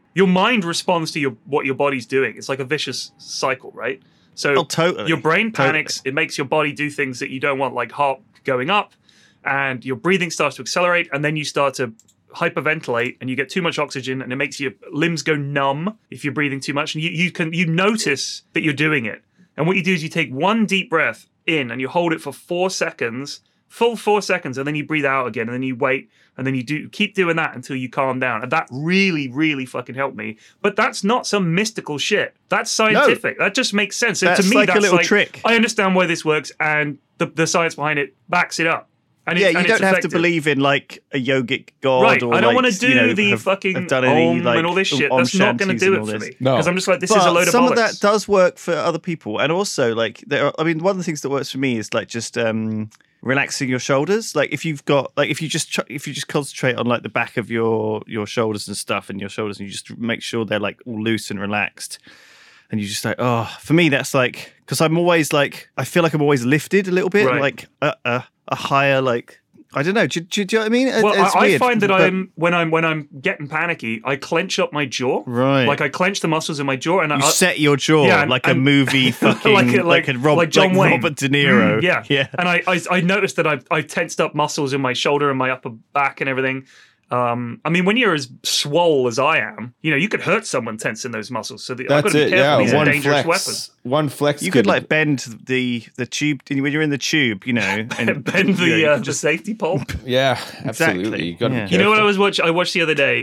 what your body's doing. It's like a vicious cycle, right? So Oh, totally. your brain Totally. panics. It makes your body do things that you don't want, like heart going up, and your breathing starts to accelerate, and then you start to hyperventilate and you get too much oxygen and it makes your limbs go numb if you're breathing too much, and you notice that you're doing it. And what you do is you take one deep breath in and you hold it for 4 seconds, full 4 seconds, and then you breathe out again, and then you wait, And then you keep doing that until you calm down. And that really, really fucking helped me. But that's not some mystical shit. That's scientific. That just makes sense. That's to me, like that's a little trick. I understand why this works, and the science behind it backs it up. And you don't have to effective. believe in like a yogic god, right? Or I don't like, want to do the fucking have done any, Om like, and all this shit. That's not going to do it for me. No, because I'm just like, this but is a load of some bollocks. of that does work for other people, and also like one of the things that works for me is like just relaxing your shoulders. Like if you've got like if you just concentrate on like the back of your shoulders and stuff, and your shoulders, and you just make sure they're like all loose and relaxed. And you just like, for me, that's like, because I'm always like, I feel like I'm always lifted a little bit, Right. like a higher, like, I don't know. Do you know what I mean? Well, It's I weird, find that but- when I'm getting panicky, I clench up my jaw. Right. Like I clench the muscles in my jaw, and You I set your jaw yeah, like a and- movie fucking like John Wayne. Robert De Niro. Yeah. And I noticed that I tensed up muscles in my shoulder and my upper back and everything. I mean, when you're as swole as I am, you could hurt someone tensing those muscles. So I've got That's to be it. careful. Yeah, These are one dangerous flex. weapons. One flex. You could like bend the tube when you're in the tube, and Bend the safety pole. Yeah, absolutely. Exactly. You gotta Yeah. be You know what careful. I watched the other day?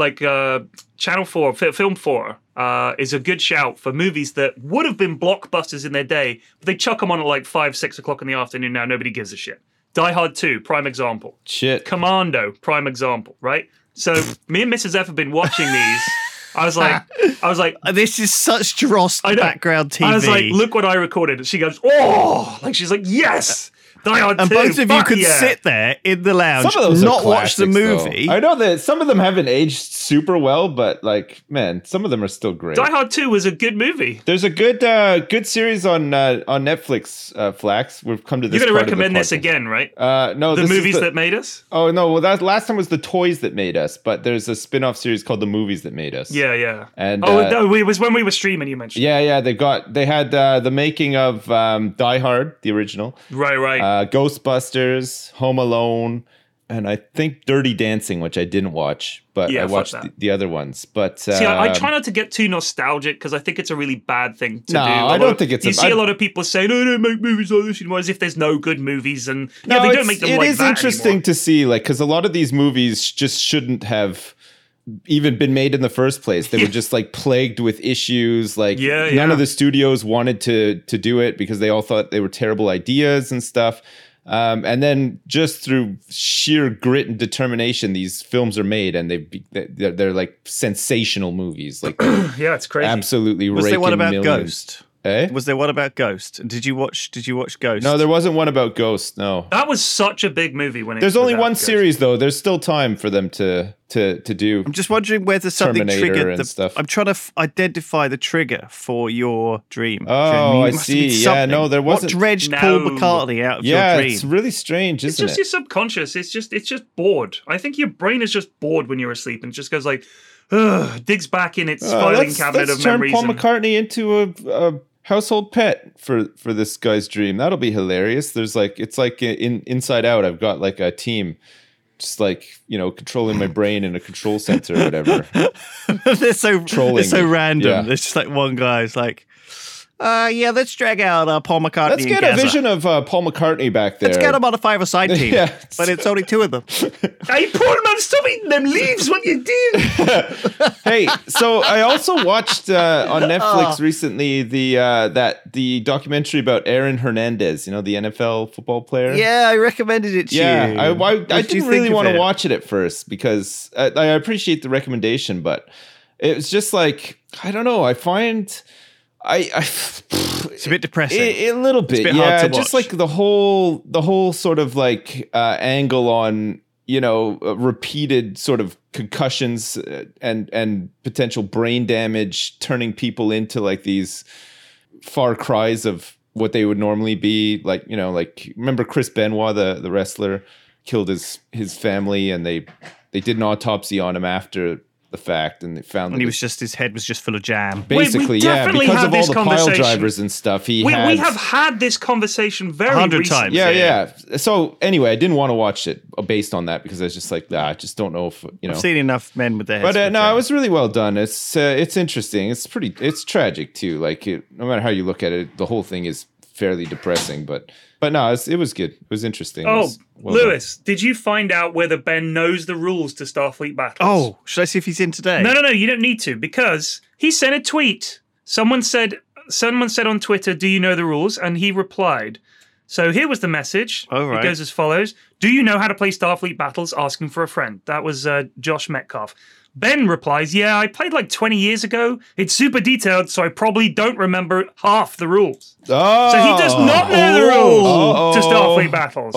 Channel 4, Film 4 is a good shout for movies that would have been blockbusters in their day, but they chuck them on at like 5, 6 o'clock in the afternoon now. Nobody gives a shit. Die Hard 2, prime example. Shit. Commando, prime example, right? So me and Mrs. F have been watching these. I was like, this is such dross I know. background TV. I was like, look what I recorded. And she goes, oh, like she's like, yes, Die Hard 2. and both of you fuck could yeah. sit there in the lounge, Some of those not are watch the classics, movie. though. I know that some of them haven't aged super well, but like, man, some of them are still great. Die Hard 2 was a good movie. There's a good series on Netflix, Flax. We've come to this. You're going to part of the recommend this podcast. again, right? No, The this is movies that made us? Oh no, well that last time was the toys that made us, but there's a spin-off series called The Movies That Made Us. Yeah. And no, it was when we were streaming, you mentioned. yeah, they had the making of Die Hard, the original, Right. Ghostbusters, Home Alone, and I think Dirty Dancing, which I didn't watch, but Yeah, I fuck watched that. the other ones. But See, I try not to get too nostalgic because I think it's a really bad thing to No, do. I don't think it's You a- see I- a lot of people saying, "Oh, don't make movies like this anymore," as if there's no good movies, and No, they don't it's- make them it like is that interesting anymore. to see, like, because a lot of these movies just shouldn't have even been made in the first place. They were just like plagued with issues. Like, none of the studios wanted to do it because they all thought they were terrible ideas and stuff. And then just through sheer grit and determination, these films are made, and they're like sensational movies. Like, Yeah, it's crazy. absolutely. Was there raking one about millions. Ghost? Eh? Was there one about Ghost? Did you watch Ghost? No, there wasn't one about Ghost. No. That was such a big movie when it There's was only out, one guys. series though. There's still time for them to do. I'm just wondering whether something Terminator triggered and stuff. I'm trying to identify the trigger for your dream. Oh, I It must have been see. Yeah, something. no, there wasn't- What dredged No. Paul McCartney out of Yeah, your dream? it's really strange, It's isn't just it? your subconscious. It's just bored. I think your brain is just bored when you're asleep and it just goes like, ugh, digs back in its filing cabinet let's of turn memories. Paul and- McCartney into a household pet for this guy's dream. That'll be hilarious. There's like, it's like in Inside Out. I've got like a team, just like, controlling my brain in a control center or whatever. they're so me. random. Yeah. There's just like one guy's like, let's drag out Paul McCartney. Let's and get a Gazza. vision of Paul McCartney back there. Let's get him on a 5-a-side team. Yeah. But it's only 2 of them. Hey, Paul, man, stop eating them leaves when you do. Hey, so I also watched on Netflix recently the documentary about Aaron Hernandez, the NFL football player. Yeah, I recommended it to you. Yeah, I What did you didn't think really of want to it? watch it at first because I appreciate the recommendation, but it was just like, I don't know. I find It's a bit depressing. a little bit, a bit yeah. hard to Just watch. like the whole sort of like angle on repeated sort of concussions and potential brain damage, turning people into like these far cries of what they would normally be. Like like remember Chris Benoit, the wrestler, killed his family, and they did an autopsy on him after the fact, and they found and that his head was just full of jam. basically, we yeah, definitely because had of all this the pile conversation. drivers and stuff. We have had this conversation very 100 recently. times. yeah. So anyway, I didn't want to watch it based on that because I was just like, I just don't know if I've seen enough men with their heads. But full of no, jam. it was really well done. It's interesting. It's tragic too. Like no matter how you look at it, the whole thing is fairly depressing. But no, it was good. It was interesting. Oh, It was well Lewis, did you find out whether Ben knows the rules to Starfleet battles? Oh, should I see if he's in today? No, you don't need to, because he sent a tweet. Someone said on Twitter, "Do you know the rules?" And he replied. So here was the message. All right. It goes as follows. "Do you know how to play Starfleet battles? Asking for a friend." That was Josh Metcalf. Ben replies, "Yeah, I played like 20 years ago. It's super detailed, so I probably don't remember half the rules." Oh. So he does not know the rules to Starfleet battles.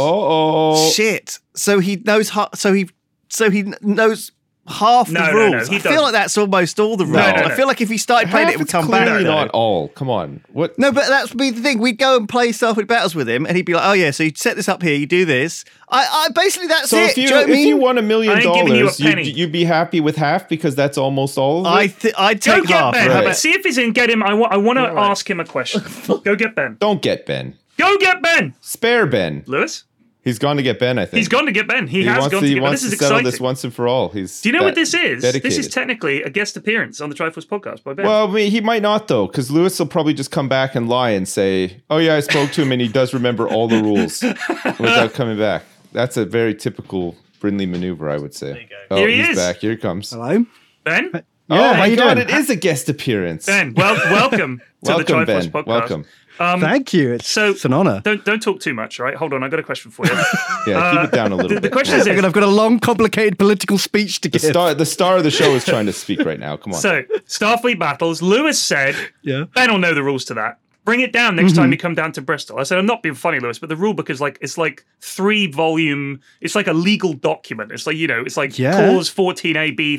Shit. So he knows. So he knows half the rules. No, he I feel doesn't. like that's almost all the rules. No. I feel like if he started playing it would come back. Clearly though. not all. Come on. What? No, but that's be the thing. We'd go and play Starfleet battles with him, and he'd be like, "Oh yeah, so you set this up here, you do this." I basically that's So it. if you Do you know what I if mean? you won $1 million, I ain't giving you a penny. you'd be happy with half because that's almost all of it. I'd Go take get half. Ben. right. But see if he's in. Get him. I want to ask him a question. Go get Ben. Don't get Ben. Go get Ben. Spare Ben. Lewis? He's gone to get Ben, I think. He's gone to get Ben. He has wants gone to, to he get Ben. wants This to is settle exciting. this once and for all. He's Do you know what this is? dedicated. This is technically a guest appearance on the Triforce podcast by Ben. Well, I mean, he might not, though, because Lewis will probably just come back and lie and say, "Oh, yeah, I spoke to him and he does remember all the rules," without coming back. That's a very typical Brindley maneuver, I would say. There you go. Oh, Here he he's is. back. Here he comes. Hello. Ben? Oh, how my you God, doing? it is a guest appearance. Ben, welcome to the Welcome, Triforce Ben. podcast. Welcome. Thank you. It's an honor. Don't talk too much, all right? Hold on, I got a question for you. Yeah, keep it down a little The bit. question is this. I've got a long, complicated political speech to give. The star of the show is trying to speak right now. Come on. So, Starfleet battles. Lewis said, Yeah. Ben will know the rules to that. Bring it down next time you come down to Bristol. I said, I'm not being funny, Lewis, but the rule book is like, it's like 3-volume, it's like a legal document. It's like, it's like clause 14AB,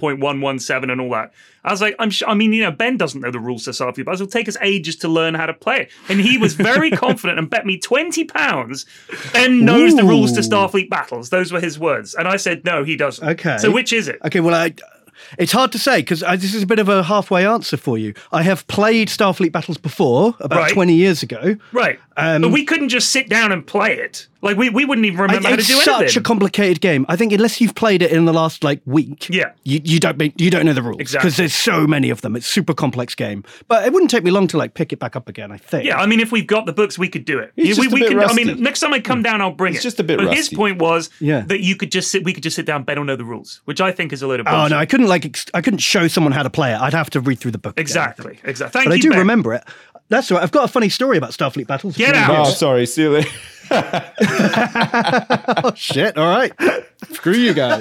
14.117 and all that. I was like, Ben doesn't know the rules to Starfleet, but it'll take us ages to learn how to play it. And he was very confident and bet me £20 Ben knows the rules to Starfleet battles. Those were his words. And I said, no, he doesn't. Okay. So which is it? Okay, well, it's hard to say because this is a bit of a halfway answer for you. I have played Starfleet battles before, about 20 years ago. Right. But we couldn't just sit down and play it. Like, we wouldn't even remember how to do anything. It's such a complicated game. I think unless you've played it in the last, week, Yeah. you don't know the rules. Exactly. Because there's so many of them. It's a super complex game. But it wouldn't take me long to, pick it back up again, I think. Yeah, I mean, if we've got the books, we could do it. He's just a bit rusty. Next time I come down, I'll bring it. He's just a bit But his rusty. point was Yeah. that we could just sit down, Ben will know the rules, which I think is a load of bullshit. Oh, no, I couldn't, I couldn't show someone how to play it. I'd have to read through the book. again, I think. Exactly. Thank But you, I do Ben. remember it. That's all right. I've got a funny story about Starfleet battles. Get If you out. want Oh, to sorry. See you later. Oh, shit. All right. Screw you guys.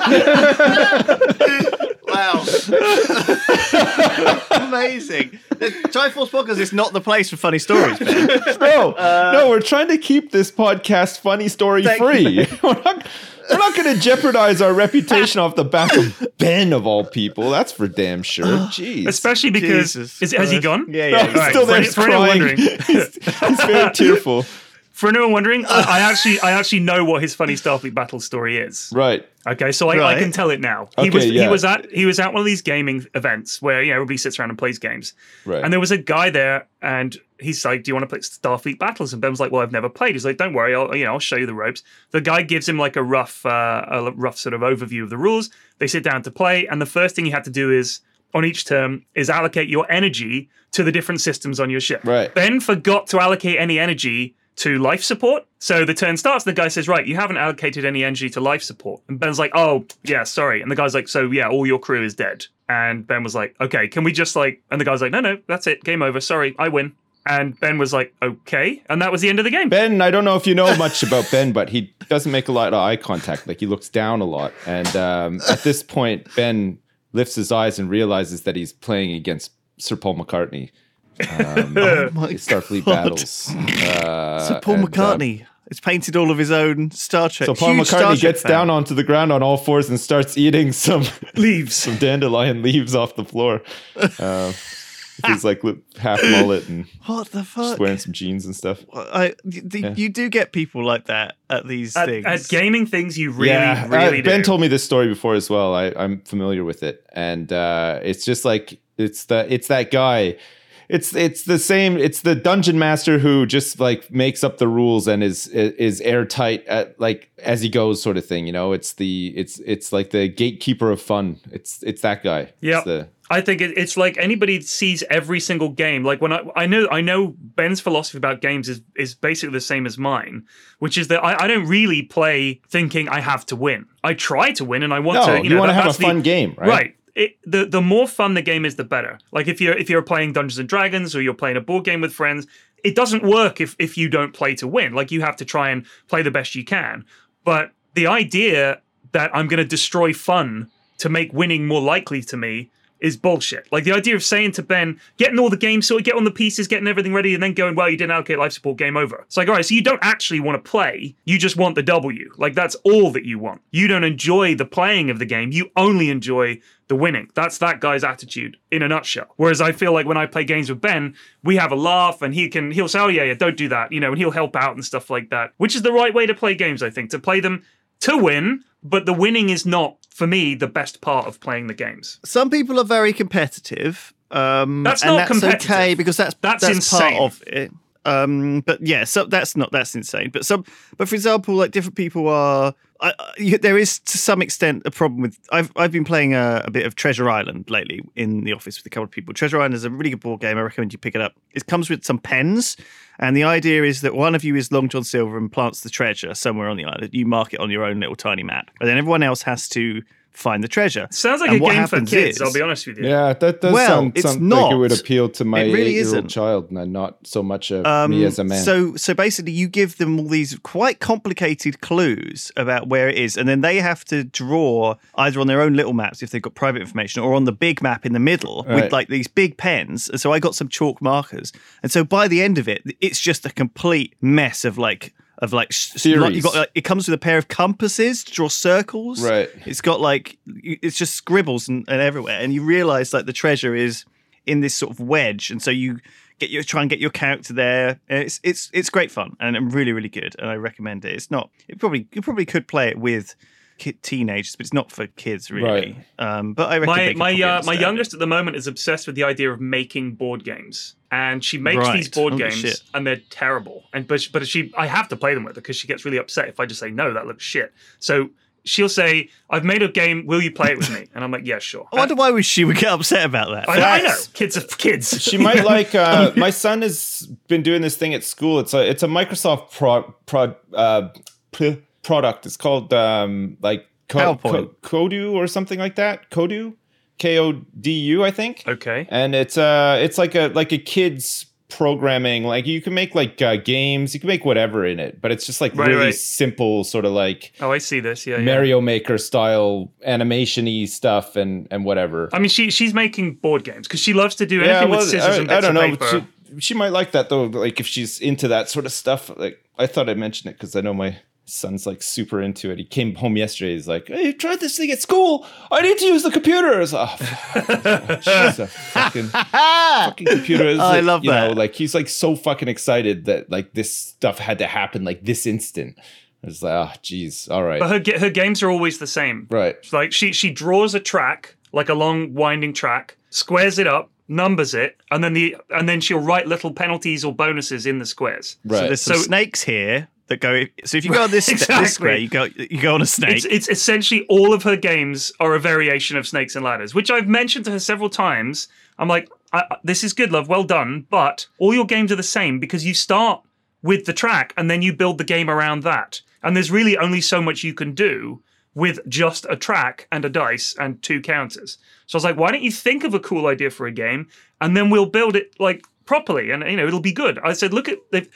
Wow. Amazing. The Triforce podcast is not the place for funny stories, Ben. No, we're trying to keep this podcast funny story free. We're not going to jeopardize our reputation off the back of Ben of all people. That's for damn sure. Jeez. Especially because Jesus has he gone? Yeah, No, yeah. he's All right, still there for anyone crying. wondering, He's very tearful. for anyone wondering, I actually know what his funny Starfleet battle story is. Right. Okay, so I Right. can tell it now. Okay, He was at one of these gaming events where everybody sits around and plays games. Right. And there was a guy there, and he's like, "Do you want to play Starfleet battles?" And Ben was like, "Well, I've never played." He's like, "Don't worry, I'll show you the ropes." The guy gives him like a rough sort of overview of the rules. They sit down to play, and the first thing you have to do is on each turn is allocate your energy to the different systems on your ship. Right. Ben forgot to allocate any energy to life support. So the turn starts, and the guy says, "Right, you haven't allocated any energy to life support." And Ben's like, "Oh, yeah, sorry." And the guy's like, "So yeah, all your crew is dead." And Ben was like, "Okay, can we just and the guy's like, "No, that's it. Game over. Sorry, I win." And Ben was like, "Okay." And that was the end of the game. Ben, I don't know if you know much about Ben, but he doesn't make a lot of eye contact. Like, he looks down a lot. And at this point, Ben lifts his eyes and realizes that he's playing against Sir Paul McCartney. Starfleet battles. Sir Paul and, McCartney. It's painted all of his own Star Trek. So Paul Huge Star McCartney Trek gets fan. down onto the ground on all fours and starts eating some Leaves. dandelion leaves off the floor. He's like half mullet and What the just fuck? wearing some jeans and stuff. You do get people like that at these things. At gaming things, you really Ben do. told me this story before as well. I'm familiar with it, and it's just like it's that guy. It's the same. It's the dungeon master who just like makes up the rules and is airtight at like as he goes sort of thing. It's like the gatekeeper of fun. It's that guy. Yeah. It's the I think it's like anybody sees every single game. Like when I know Ben's philosophy about games is basically the same as mine, which is that I don't really play thinking I have to win. I try to win and I want to. You want to have a fun game, right? Right. The more fun the game is, the better. Like if you're playing Dungeons and Dragons or you're playing a board game with friends, it doesn't work if you don't play to win. Like you have to try and play the best you can. But the idea that I'm going to destroy fun to make winning more likely to me is bullshit. Like the idea of saying to Ben, getting all the games sorted, get on the pieces, getting everything ready, and then going, well, you didn't allocate life support, game over. It's like, all right, so you don't actually want to play. You just want the W. Like that's all that you want. You don't enjoy the playing of the game. You only enjoy the winning. That's that guy's attitude in a nutshell. Whereas I feel like when I play games with Ben, we have a laugh and he'll say, oh yeah, don't do that, and he'll help out and stuff like that, which is the right way to play games, I think, to play them to win, but the winning is not, for me, the best part of playing the games. Some people are very competitive. That's and not that's competitive. Okay because that's insane. part of it. But yeah, so that's insane. But for example, like different people are. There is to some extent a problem with. I've been playing a bit of Treasure Island lately in the office with a couple of people. Treasure Island is a really good board game. I recommend you pick it up. It comes with some pens, and the idea is that one of you is Long John Silver and plants the treasure somewhere on the island. You mark it on your own little tiny map, and then everyone else has to find the treasure. Sounds like a game for kids, I'll be honest with you. Yeah, that does sound like it would appeal to my 8-year-old child and not so much me as a man. So basically you give them all these quite complicated clues about where it is, and then they have to draw either on their own little maps if they've got private information or on the big map in the middle with like these big pens. And so I got some chalk markers. And so by the end of it, it's just a complete mess of theories. It comes with a pair of compasses to draw circles. Right. It's got it's just scribbles and everywhere, and you realise like the treasure is in this sort of wedge, and so you try and get your character there. And it's great fun and really really good, and I recommend it. It's not. You probably could play it with teenagers, but it's not for kids really. Right. But I reckon my youngest at the moment is obsessed with the idea of making board games. And she makes these board games, and they're terrible. But I have to play them with her because she gets really upset if I just say no, that looks shit. So she'll say, "I've made a game. Will you play it with me?" And I'm like, "Yeah, sure." I wonder why she would get upset about that. I know, kids are kids. She might like. My son has been doing this thing at school. It's a Microsoft product. It's called PowerPoint. Kodu or something like that. Kodu. Kodu, I think. Okay. And it's like a kid's programming. Like you can make games, you can make whatever in it, but it's just like really simple, sort of like. Oh, I see this. Yeah. Mario Maker style animation-y stuff and whatever. I mean, she's making board games because she loves to do anything with scissors and bits of paper. She might like that though. Like if she's into that sort of stuff. Like I thought I'd mention it because I know my son's like super into it. He came home yesterday. He's like, "Hey, you tried this thing at school. I need to use the computer." I was like, "Jeez, a fucking computer." I love that. Like he's like so fucking excited that like this stuff had to happen like this instant. I was like, "Oh, geez, all right." But her games are always the same. Right. It's like she draws a track, like a long winding track, squares it up, numbers it, and then she'll write little penalties or bonuses in the squares. Right. So there's some snakes here that go. So if you go on this square, you go on a snake. It's essentially all of her games are a variation of Snakes and Ladders, which I've mentioned to her several times. I'm like, this is good, love, well done, but all your games are the same because you start with the track and then you build the game around that. And there's really only so much you can do with just a track and a dice and 2 counters. So I was like, why don't you think of a cool idea for a game and then we'll build it like properly and it'll be good. I said, look at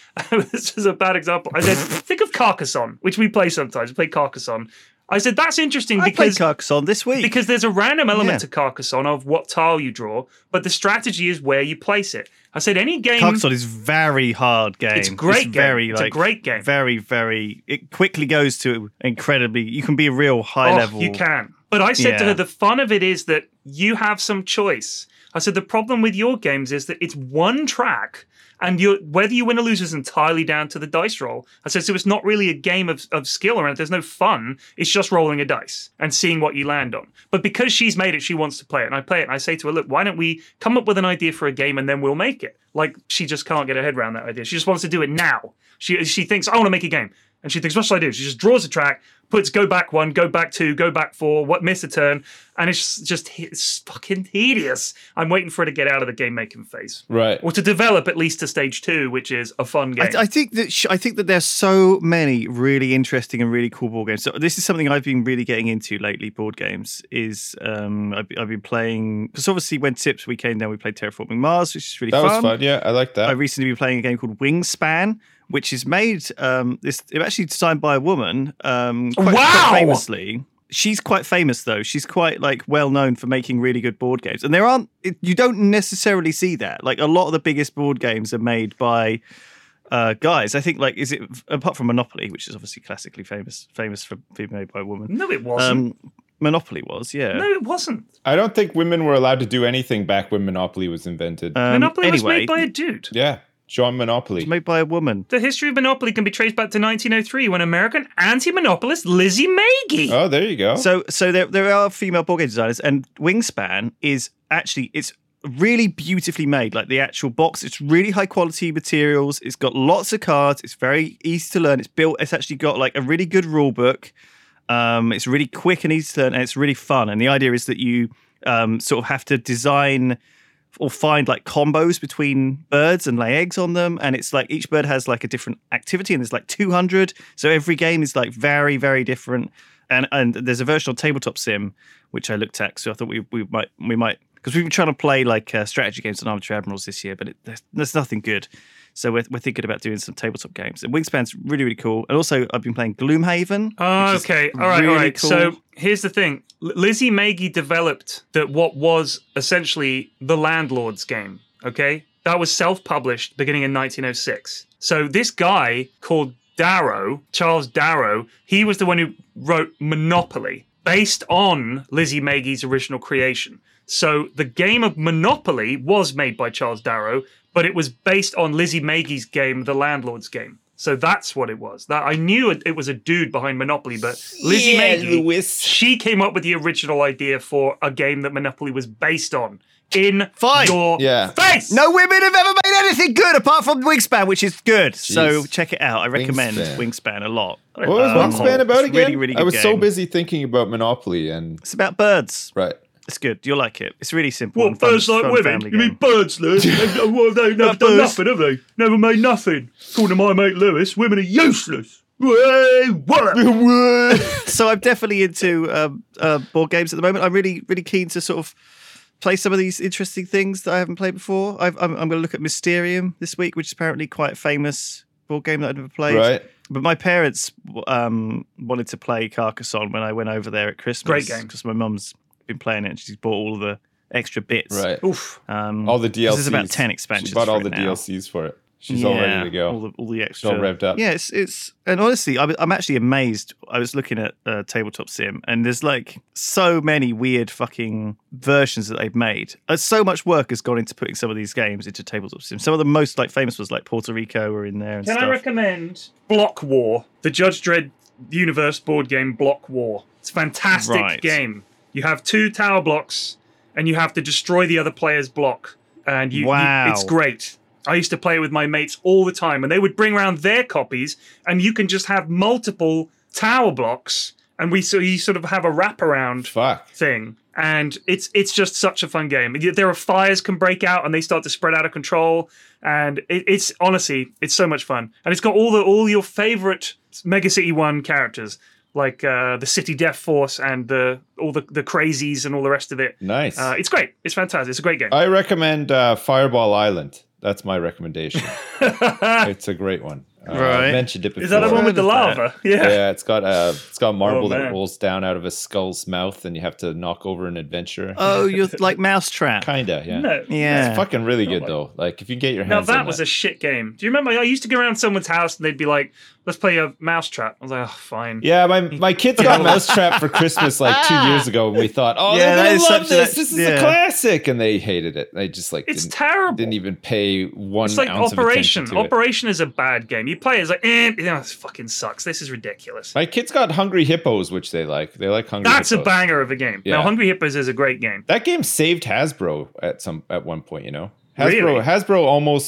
this is a bad example. I said, think of Carcassonne, which we play sometimes. We play Carcassonne. I said, that's interesting because I played Carcassonne this week. Because there's a random element to Carcassonne of what tile you draw, but the strategy is where you place it. I said, any game... Carcassonne is very hard game. It's a great game. It's a great game. Very, very... It quickly goes to incredibly... You can be a real high level... You can. But I said to her, the fun of it is that you have some choice. I said, the problem with your games is that it's one track and whether you win or lose is entirely down to the dice roll. I said, so it's not really a game of skill around. There's no fun. It's just rolling a dice and seeing what you land on. But because she's made it, she wants to play it. And I play it and I say to her, look, why don't we come up with an idea for a game and then we'll make it? Like, she just can't get her head around that idea. She just wants to do it now. She thinks, I want to make a game. And she thinks, what should I do? She just draws a track, puts go back 1, go back 2, go back 4, miss a turn, and it's fucking tedious. I'm waiting for it to get out of the game making phase, Right. or to develop at least to stage 2, which is a fun game. I think that there's so many really interesting and really cool board games. So this is something I've been really getting into lately. Board games is I've been playing, because obviously when Tips we came down, we played Terraforming Mars, which is really That fun. was fun. Yeah, I like that. I recently been playing a game called Wingspan, which is made it's actually designed by a woman. Quite famously. She's quite famous though. She's quite well known for making really good board games, and you don't necessarily see that. Like a lot of the biggest board games are made by guys. I think apart from Monopoly, which is obviously classically famous for being made by a woman. No, it wasn't. Monopoly was, yeah. No, it wasn't. I don't think women were allowed to do anything back when Monopoly was invented. Monopoly was made by a dude. Yeah, John Monopoly. It's made by a woman. The history of Monopoly can be traced back to 1903 when American anti-monopolist Lizzie Magie. Oh, there you go. So there are female board game designers, and Wingspan is actually it's really beautifully made. Like the actual box, it's really high quality materials. It's got lots of cards. It's very easy to learn. It's actually got a really good rule book. It's really quick and easy to learn, and it's really fun. And the idea is that you sort of have to design or find combos between birds and lay eggs on them. And it's each bird has a different activity, and there's 200. So every game is very, very different. And there's a version on Tabletop Sim, which I looked at. So I thought we might, because we've been trying to play strategy games on Arbitrary Admirals this year, but there's nothing good. So we're thinking about doing some tabletop games. And Wingspan's really, really cool. And also I've been playing Gloomhaven. Oh, okay. All right. Cool. So here's the thing. Lizzie Magie developed what was essentially the Landlord's game, okay? That was self-published beginning in 1906. So this guy called Darrow, Charles Darrow, he was the one who wrote Monopoly based on Lizzie Magie's original creation. So the game of Monopoly was made by Charles Darrow, but it was based on Lizzie Magie's game, The Landlord's Game. So that's what it was. That I knew it was a dude behind Monopoly, but Lizzie Magie, she came up with the original idea for a game that Monopoly was based on. In your face! No women have ever made anything good apart from Wingspan, which is good. Jeez. So check it out. I recommend Wingspan a lot. What was Wingspan about again? Really, really good I was game. so busy thinking about Monopoly, and it's about birds. Right. It's good. You'll like it. It's really simple. What, birds like women? You mean birds, Lewis? They've never done nothing, have they? Never made nothing. According to my mate Lewis, women are useless. So I'm definitely into board games at the moment. I'm really, really keen to sort of play some of these interesting things that I haven't played before. I'm going to look at Mysterium this week, which is apparently quite a famous board game that I've never played. Right. But my parents wanted to play Carcassonne when I went over there at Christmas. Great game. Because my mum's been playing it and she's bought all the extra bits. Right. Oof. All the DLCs. There's about 10 expansions. She bought all for the it now. DLCs for it. She's all ready to go. All the extra. All revved up. Yeah, it's and honestly, I'm actually amazed. I was looking at Tabletop Sim, and there's so many weird fucking versions that they've made. So much work has gone into putting some of these games into Tabletop Sim. Some of the most famous ones, like Puerto Rico, were in there. And Can stuff. I recommend Block War, the Judge Dredd universe board game Block War? It's a fantastic game. You have 2 tower blocks, and you have to destroy the other player's block. And it's great. I used to play it with my mates all the time, and they would bring around their copies, and you can just have multiple tower blocks, and you sort of have a wraparound thing. And it's just such a fun game. There are fires can break out, and they start to spread out of control. And it's honestly, it's so much fun. And it's got all your favorite Mega City 1 characters, like the City Death Force and all the crazies and all the rest of it. Nice. It's great. It's fantastic. It's a great game. I recommend Fireball Island. That's my recommendation. It's a great one. Right. I mentioned it before. Is that the one with the lava? Yeah. Yeah, it's got marble that rolls down out of a skull's mouth, and you have to knock over an adventure. Oh, you're like Mousetrap. Kinda, yeah. No. Yeah. It's fucking really good though. Like if you get your hands Now on that was a shit game. Do you remember? I used to go around someone's house and they'd be like, "Let's play a Mousetrap." I was like, "Oh, fine." Yeah, my kids got Mousetrap for Christmas 2 years ago, and we thought, "Oh, Yeah, they're that gonna is love such a- this. This is yeah. a classic," and they hated it. They just It's terrible. didn't even pay one It's like ounce Operation. of attention to it. Operation is a bad game. You play it, it's like, this fucking sucks. This is ridiculous. My kids got Hungry Hippos, which they like. They like Hungry That's Hippos. a banger of a game. Yeah. Now, Hungry Hippos is a great game. That game saved Hasbro at one point, you know. Really? Hasbro almost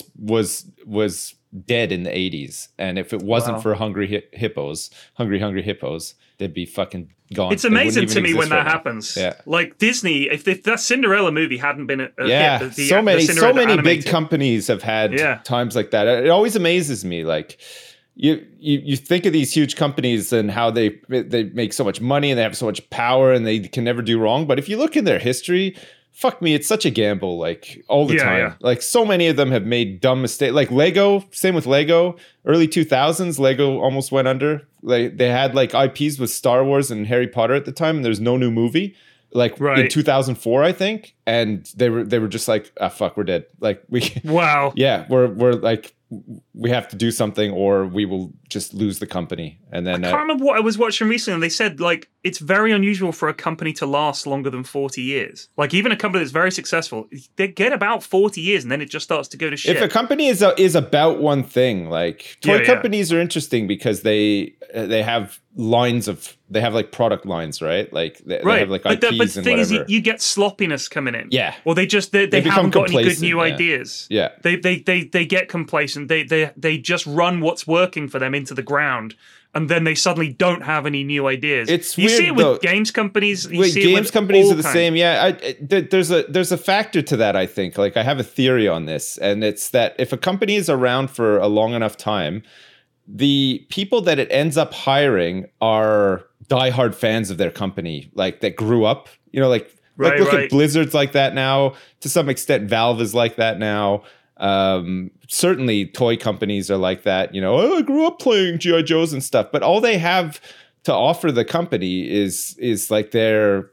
was dead in the 80s, and if it wasn't for Hungry Hippos, they'd be fucking gone. It's amazing to me when that happens. Yeah. Like Disney, if that Cinderella movie hadn't been a hit, so many big companies have had times like that. It always amazes me. Like you think of these huge companies and how they make so much money and they have so much power and they can never do wrong. But if you look in their history, fuck me, it's such a gamble, like all the time. Yeah. Like so many of them have made dumb mistakes. Like Lego, same with Lego. Early 2000s, Lego almost went under. Like they had like IPs with Star Wars and Harry Potter at the time, and there's no new movie. Like in 2004, I think, and they were just like, fuck, we're dead. Like wow, yeah, we're like, we have to do something or we will just lose the company. And then I can't remember what I was watching recently, and they said like it's very unusual for a company to last longer than 40 years. Like even a company that's very successful, they get about 40 years and then it just starts to go to shit. If a company is about one thing, like toy companies are interesting because they have they have like product lines, right? Like they have like IPs but the thing is, you get sloppiness coming in. Yeah. Or they haven't got any good new ideas. Yeah. They get complacent. They just run what's working for them into the ground, and then they suddenly don't have any new ideas. It's you weird, see it with games companies. Games companies are the same. Yeah, there's a factor to that. I think. Like I have a theory on this, and it's that if a company is around for a long enough time, the people that it ends up hiring are diehard fans of their company, like that grew up. You know, like look at Blizzard's like that now. To some extent, Valve is like that now. Certainly toy companies are like that, you know, I grew up playing G.I. Joes and stuff, but all they have to offer the company is like their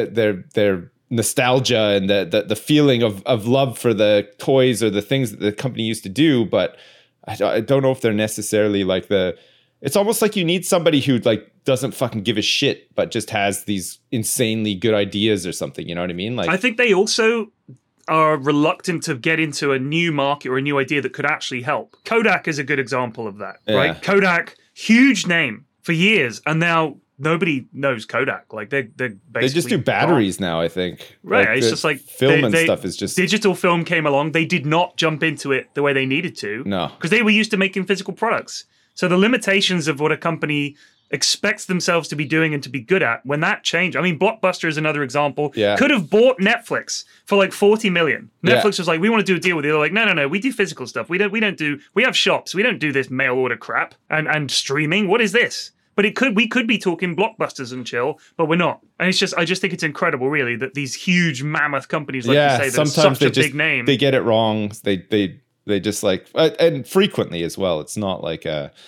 nostalgia and the feeling of love for the toys or the things that the company used to do. But I don't know if they're necessarily like it's almost like you need somebody who like doesn't fucking give a shit, but just has these insanely good ideas or something. You know what I mean? Like, I think they also are reluctant to get into a new market or a new idea that could actually help. Kodak is a good example of that, right? Kodak, huge name for years, and now nobody knows Kodak. Like they just do batteries now, I think. Right, it's just like film and stuff is just digital film came along. They did not jump into it the way they needed to. No, because they were used to making physical products. So the limitations of what a company expects themselves to be doing and to be good at, when that changed, I mean, Blockbuster is another example. Yeah. Could have bought Netflix for like $40 million. Netflix was like, we want to do a deal with you. They're like, no, we do physical stuff. We have shops. We don't do this mail order crap and streaming. What is this? But we could be talking Blockbusters and chill, but we're not. And I just think it's incredible, really, that these huge mammoth companies, like you say, that's such a big name. They get it wrong. They just like, and frequently as well. It's not like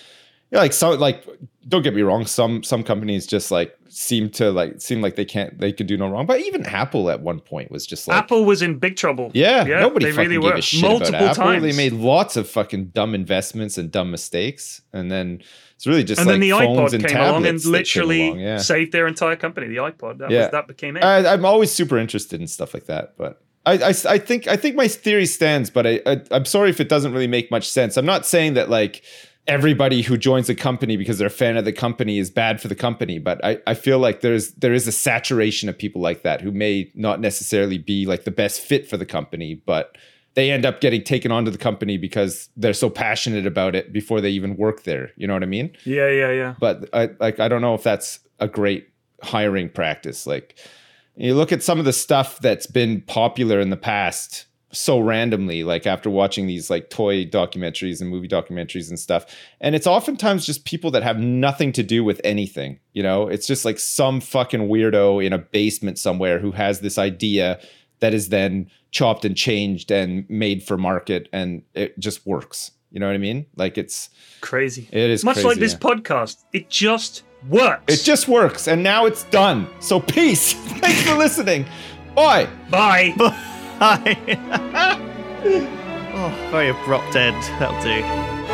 don't get me wrong, some companies just like seem like they could do no wrong. But even Apple at one point was just like, Apple was in big trouble. Yeah, nobody they fucking really gave were. a shit Multiple about Apple. times. They made lots of fucking dumb investments and dumb mistakes, and then it's really just and like then the phones iPod and came along and tablets that literally saved their entire company. The iPod that became it. I'm always super interested in stuff like that, but I think my theory stands. But I'm sorry if it doesn't really make much sense. I'm not saying that like everybody who joins a company because they're a fan of the company is bad for the company, but I feel like there is a saturation of people like that who may not necessarily be like the best fit for the company, but they end up getting taken onto the company because they're so passionate about it before they even work there. You know what I mean? Yeah. But I don't know if that's a great hiring practice. Like you look at some of the stuff that's been popular in the past so randomly, like after watching these like toy documentaries and movie documentaries and stuff, and it's oftentimes just people that have nothing to do with anything. You know, it's just like some fucking weirdo in a basement somewhere who has this idea that is then chopped and changed and made for market, and it just works. You know what I mean? Like it's crazy. It is much crazy, like this podcast. It just works. It just works, and now it's done. So peace. Thanks for listening. Bye. Bye. Oh, very abrupt end. That'll do.